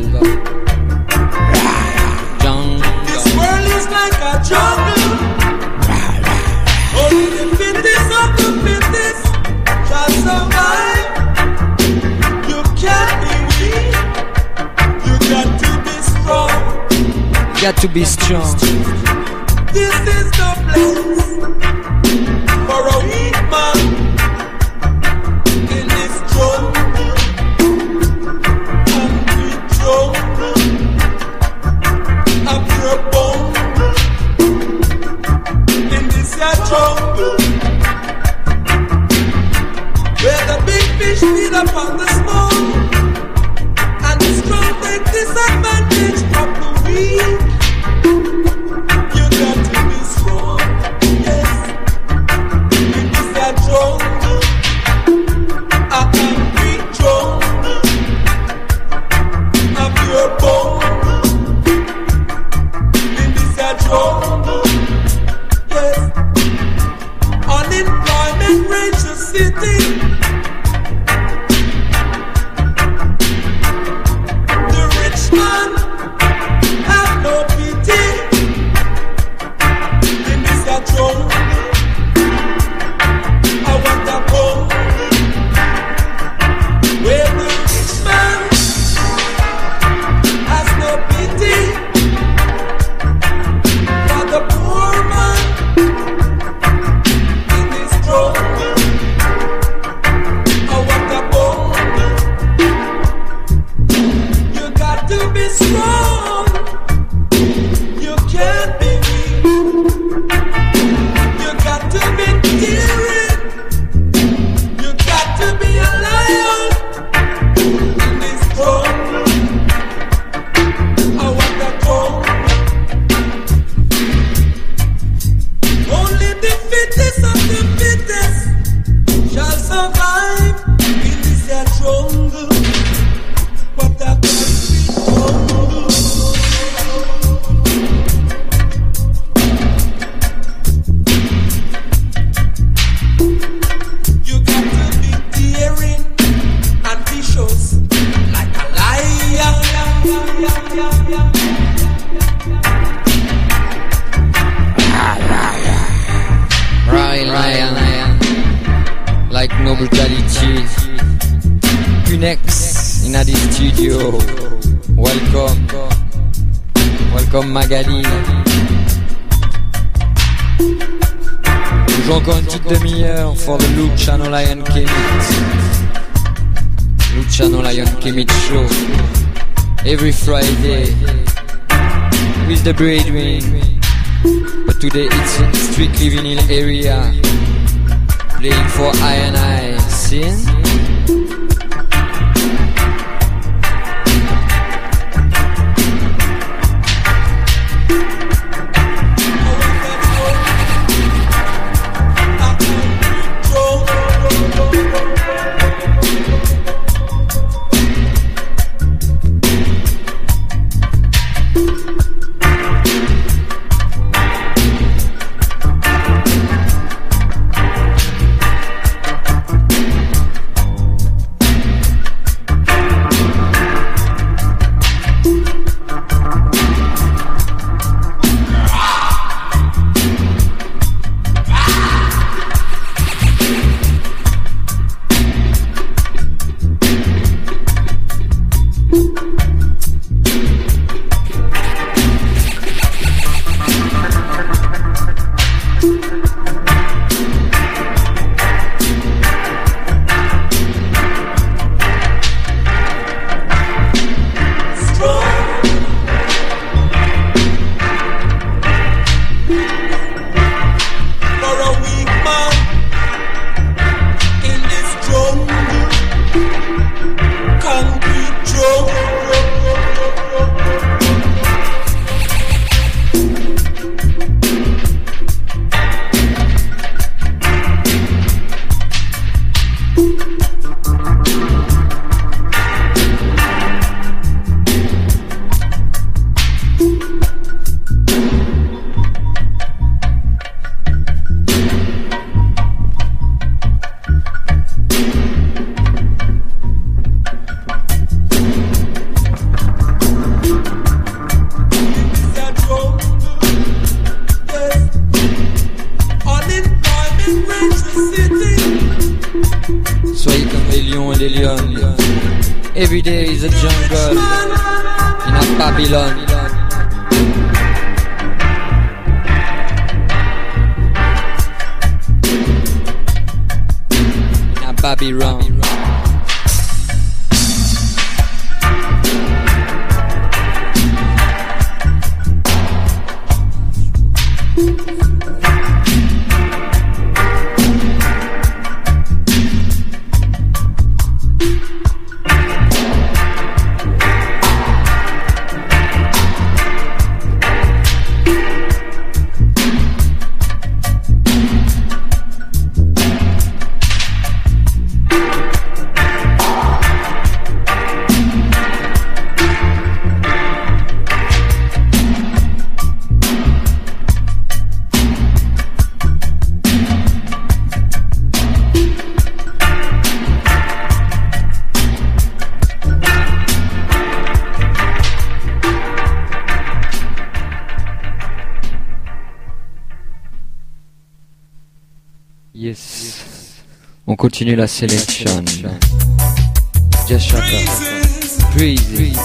Jungle. This world is like a jungle. Only the fittest of the fittest shall survive. You can't be weak. You got to be strong. Got to be strong. This is the place for a weak man in this jungle. Concrete jungle. A pure bone. Jungle, where the big fish feed upon the small, and the strong take disadvantage of the weak. You got to be strong, yes. In this jungle, a concrete jungle, a pure bone. In this jungle. Unemployment rate is sitting. The rich man have no pity. In this jungle, I want a home where the rich man has no pity for the poor man. Strong, you can't be weak. You got to be daring. You got to be a lion in this jungle. I want that jungle. Only the fittest of the fittest shall survive in this jungle. But that Lion, lion, like no brutality. Punex in the studio. Welcome. Welcome Magali. On joue encore une petite demi-heure for the Luciano Lion Kemet. Luciano Lion Kemet show. Every Friday with the Breadwin. But today it's strictly vinyl area. Playing for I and I. See? Every day is a jungle in a Babylon. In a Babylon. Yes. On continue la selection. Just shut up. Praises.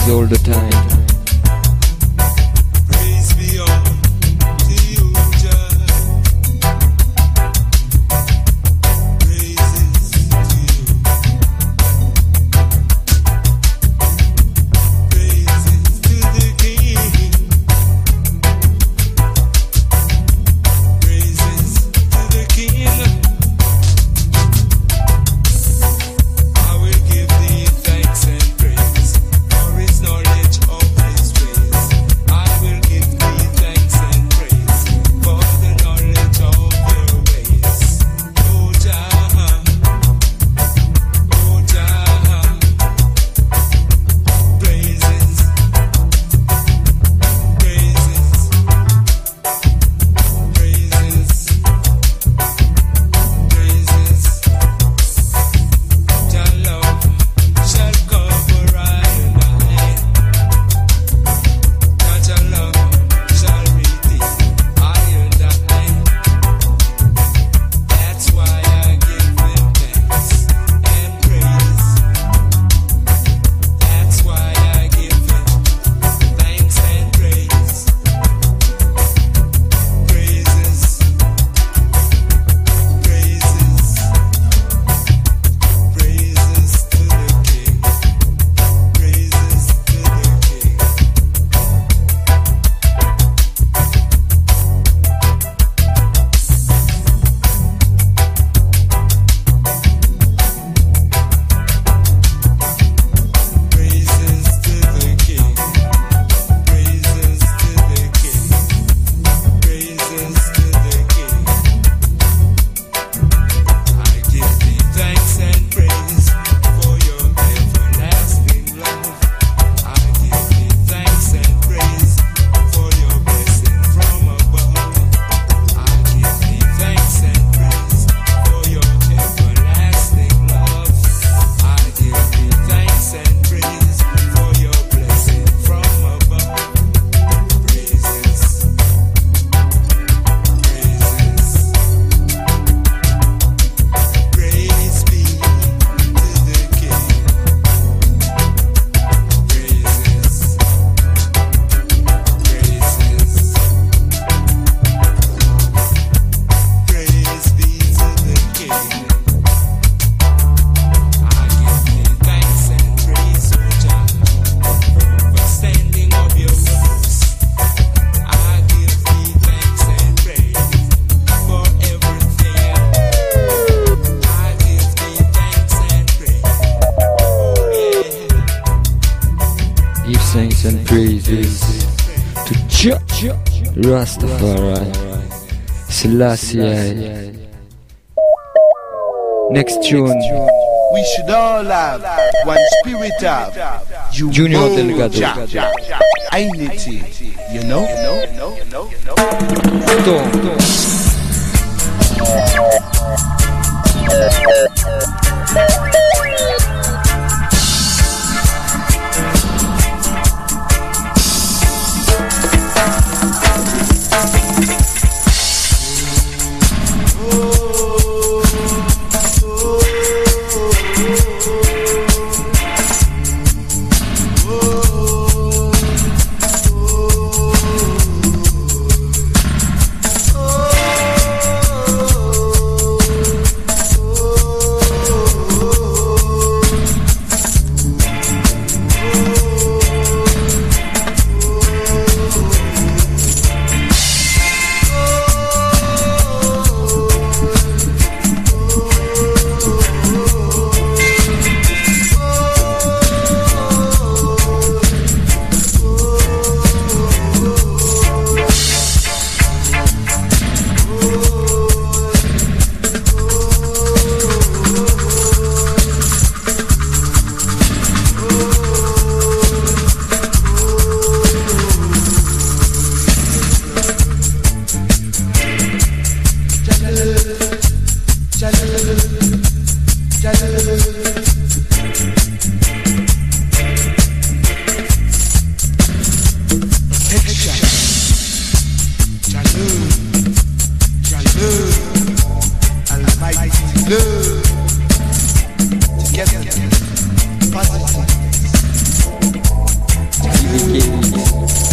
praise all the time. Praise be unto you, Jah. Praises to you. Praises to the King. Praises to the King. I will give thee thanks and praise for his knowledge of his ways. I will give thee thanks and praise for the knowledge of your ways. Oh Jah, oh Jah, praises, praises, praises, praises. Jah love shall cover I and I. Jah love shall redeem I and I. That's why I give him thanks and praise. That's why I give him thanks and praise. Praises, praises, praises to the King. Praises to the King. Praises to the King. Praises to the King. Praises to the King. I give thee thanks and praise for your everlasting love. I give thee thanks and praise for your blessing from above. I give thee thanks and praise for your everlasting love. I give thee thanks and praise for your blessing from above. Praises, praises, praise be to the King. Praises, praises, praise be to the King. I give thee thanks and praise, O Jah, for standing up your works. I give thee thanks and praise for everything. I give thee thanks and praise. Oh yeah. Give thanks and praises to Jah Rastafari Selassie. Next tune, We should all have one spirit of you Junior know, Delgado. Jah. Unity, you know? Storm. Oh,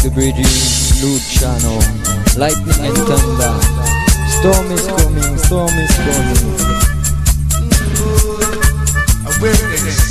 the bridge, Luciano, lightning and thunder. Storm is coming, storm is coming. Awareness.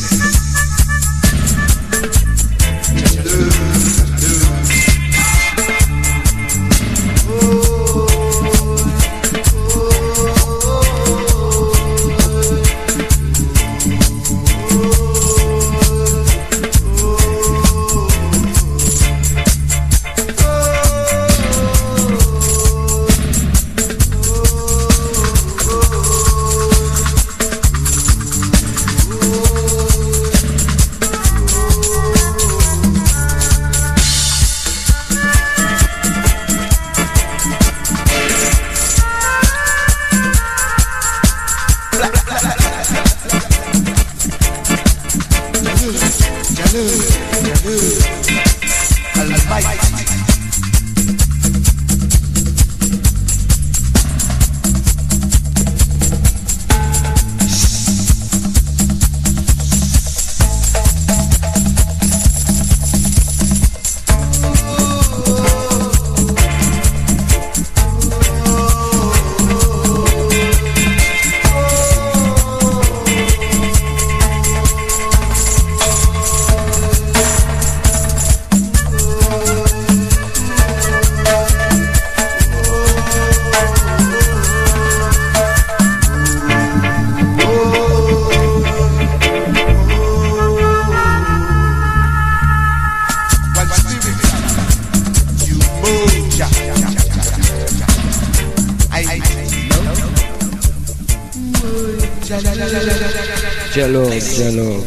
Jello, Jello.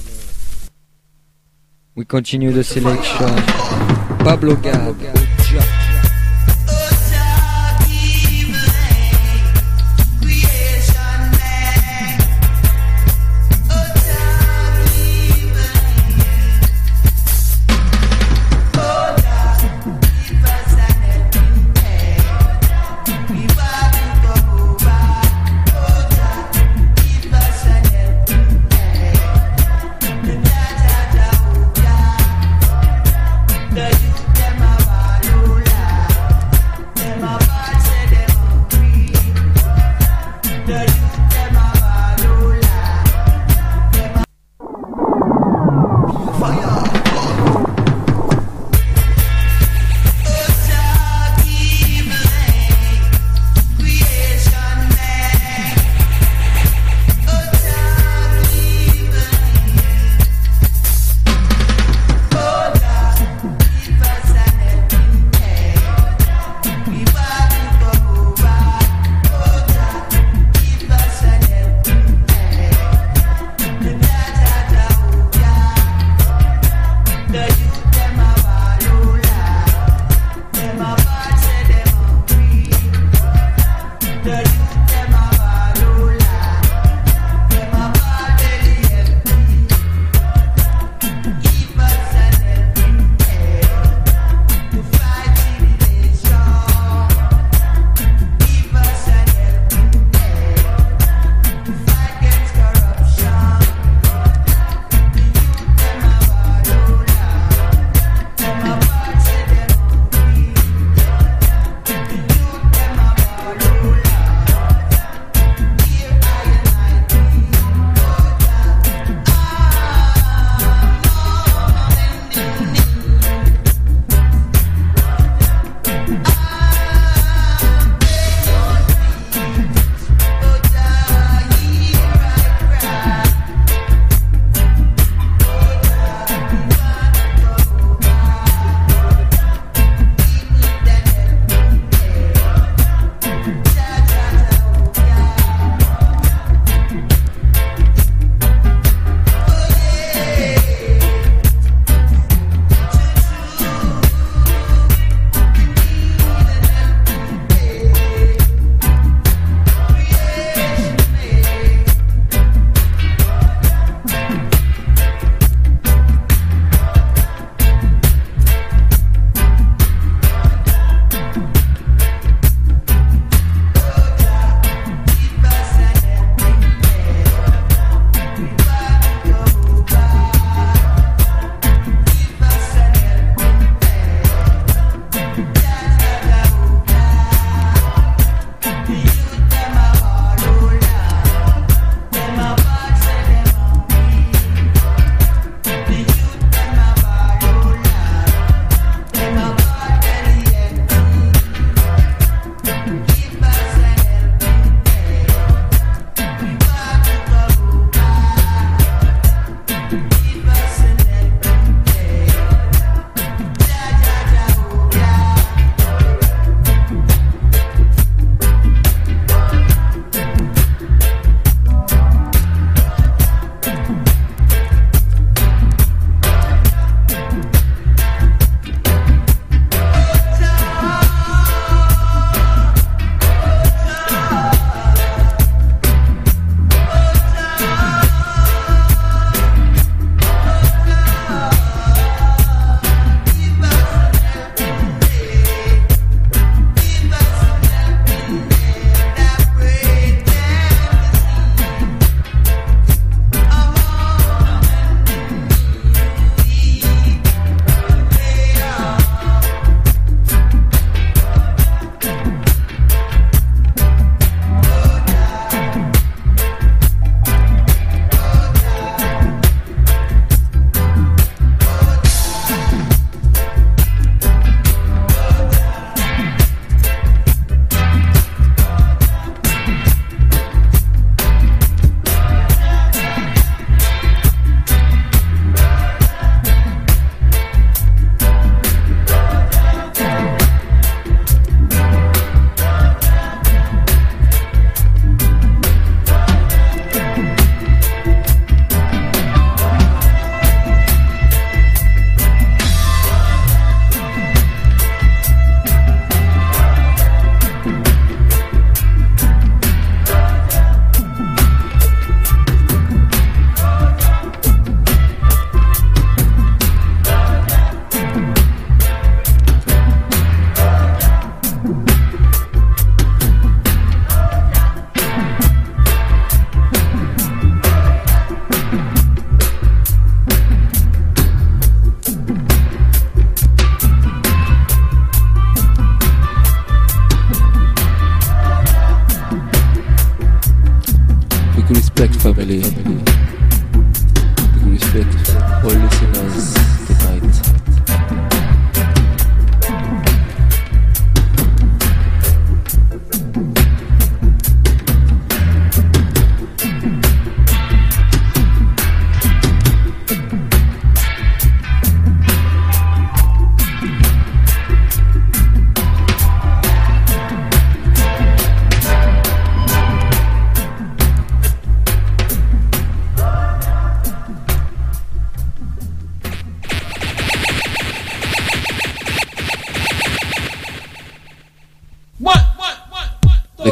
We continue the selection. Pablo Gab. The youth them a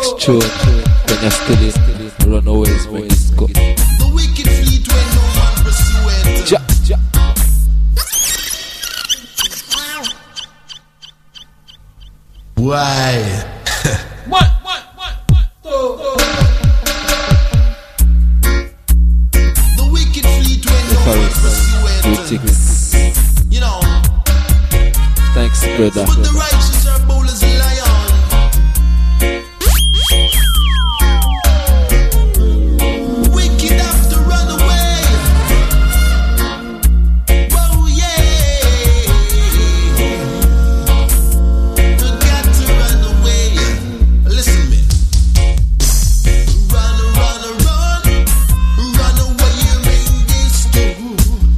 Next tune, when you're still in Runaways when it's go. The wicked fleet when no man pursue it. Ja, ja. Why? What? What? What? What? Oh, The wicked fleet when no man pursue it. You know. Thanks, brother. But the righteous are bold as a lion. Wicked have to run away. Oh yeah. You got to run away. Listen to me. Run, run, run. Run away, you mean this too.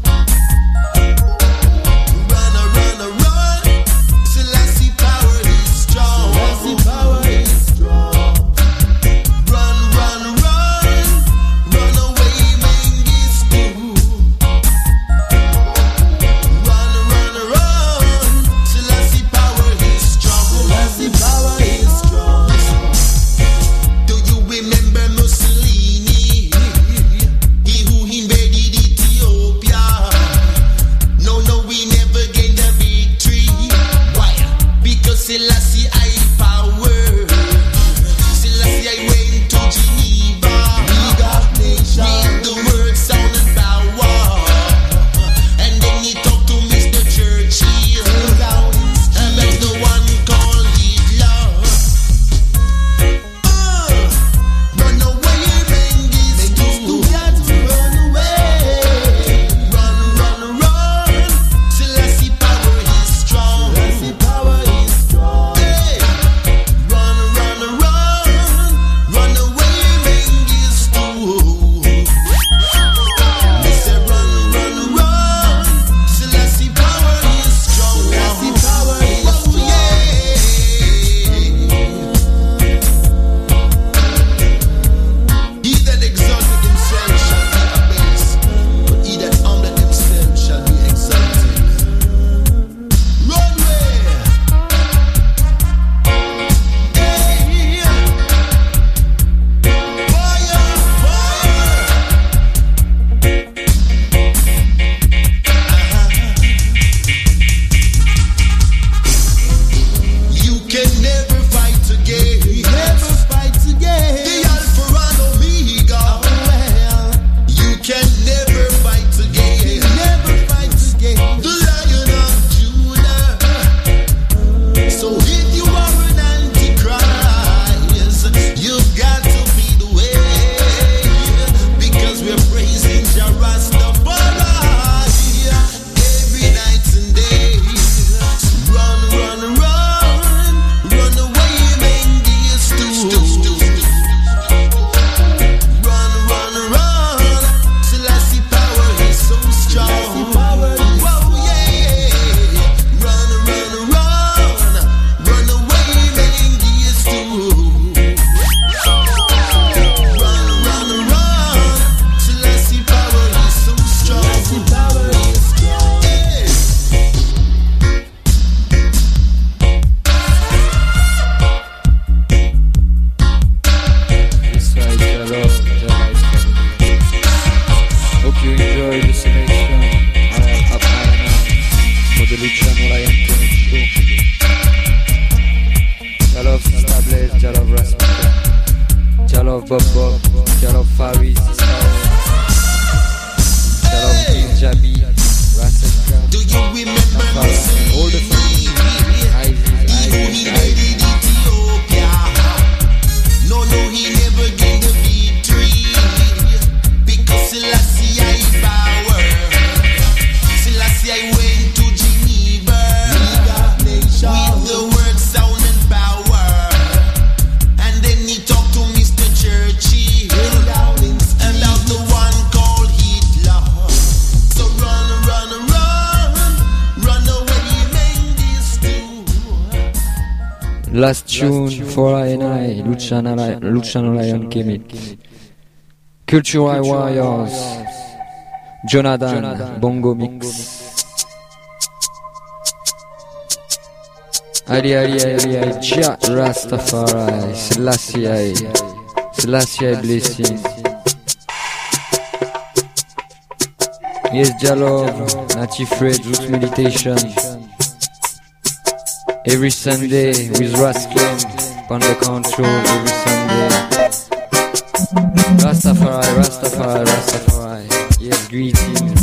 Run, run, run. Selassie power is strong. Selassie power is strong. Run, run, run. Run away, Mengistu. Run, run, run. Selassie power is strong. Selassie power is strong. Do you remember Mussolini? He who invaded Ethiopia. No, no, we never gained a victory. Why? Because Selassie I power. Selassie I went to Geneva. League of Nations. With the word, sound and power. And then he talked to Mister Churchill. And that's the one called Hitler. Uh, run away, Mengistu. Got to run away. Run, run, run. Selassie power is strong. Selassie power is strong. Hey. Run, run, run. Run away, Mengistu. Me say run, run, run. Selassie power is strong. Selassie power is strong. He that exalted himself shall be abased, but he that humbled himself shall be exalted. Runway. Hey. Fire, You can never fight again. Never fight again. The Alpha and Omega. You can never fight again. Never fight again. The Lion of Judah. So if you are an antichrist, you've got to be the way. Because we're praising Jah Rastafari every night and day. Run, run, run. Run away, Mengistu. Run, run, run. Selassie power is so strong. Whoa, yeah. Run, run, run. Run away, Mengistu. Run, run, run. Selassie power is so strong. Hey. This side, Jah love, Jah life family. Hope you enjoy the selection. I am up high now for the Luciano Lion Clinic show. Jah love Sister Blaze, Jah love Rasputin, Jah love Bob Bob, Jah love Faris, Jah love King Jabi, Rasaka, Do you remember Farah, all the family. Isis, He who Isis, invaded Isis. Ethiopia. No, no, he never gained the victory. Because Selassie I power. Selassie I went to Geneva. With the word, sound and power. And then he talked to Mister Churchill. And now the one called Hitler. So run, run, run. Run away, Mengistu. Last tune for I and I, Luciano, Li- Luciano Lion Gimmick. Cultural Warriors, Jonathan, Bongo Mix. Ali Ali Ali Ali Jah Rastafari Selassie I Selassie I blessing. Yes, Jah love, Native Fred, Roots Meditation. Every Sunday with Raskin on the control every Sunday. Rastafari, Rastafari, Rastafari. Yes, greetings.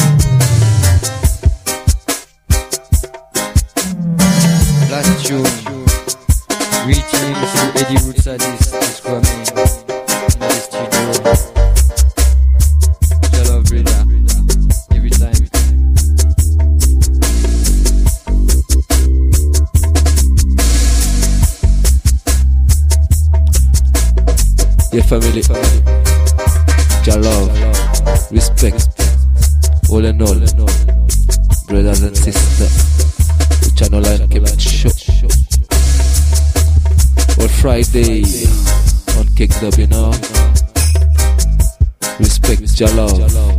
Last tune. Greetings to Eddie Rootsadis, this coming in the studio. Jah love, brother. Every time. Yeah, family, Jah love, respect, all in all, brothers and sisters, the channel line came and show. On Friday, on Kicked Up, you know, respect, Jah love.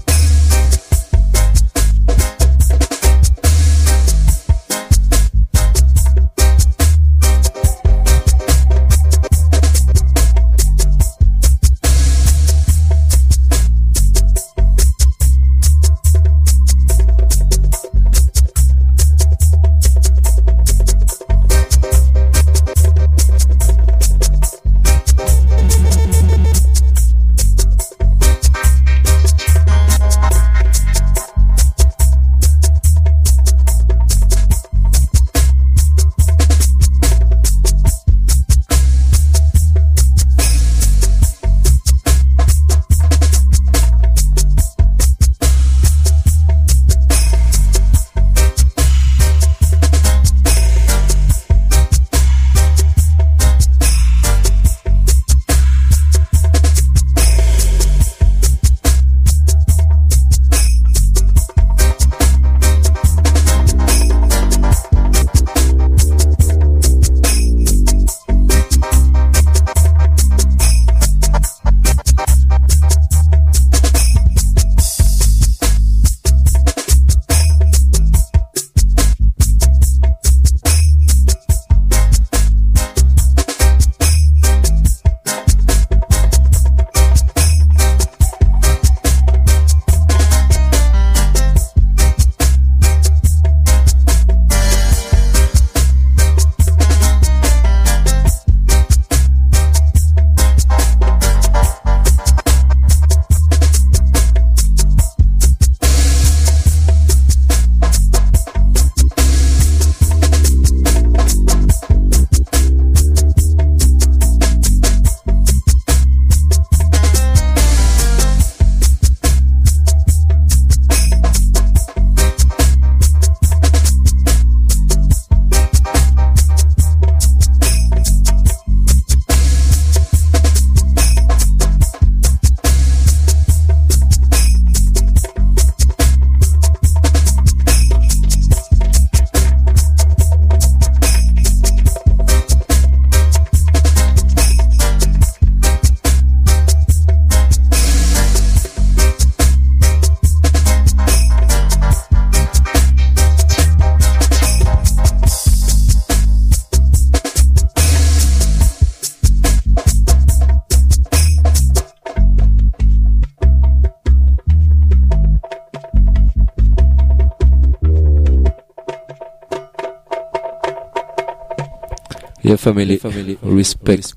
Yeah, family, family, respect,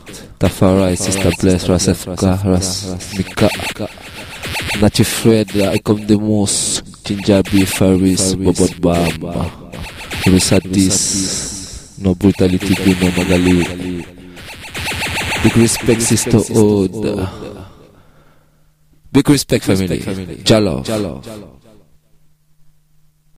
Tafari, Sister Bless, Rasefka, Ras Mika, Native Fred, I come the most, Ginger B, Faris, Bobot Bam, Rusadis, no brutality, no Magali. Big respect, Sister Ode. Big respect, family. Jah love.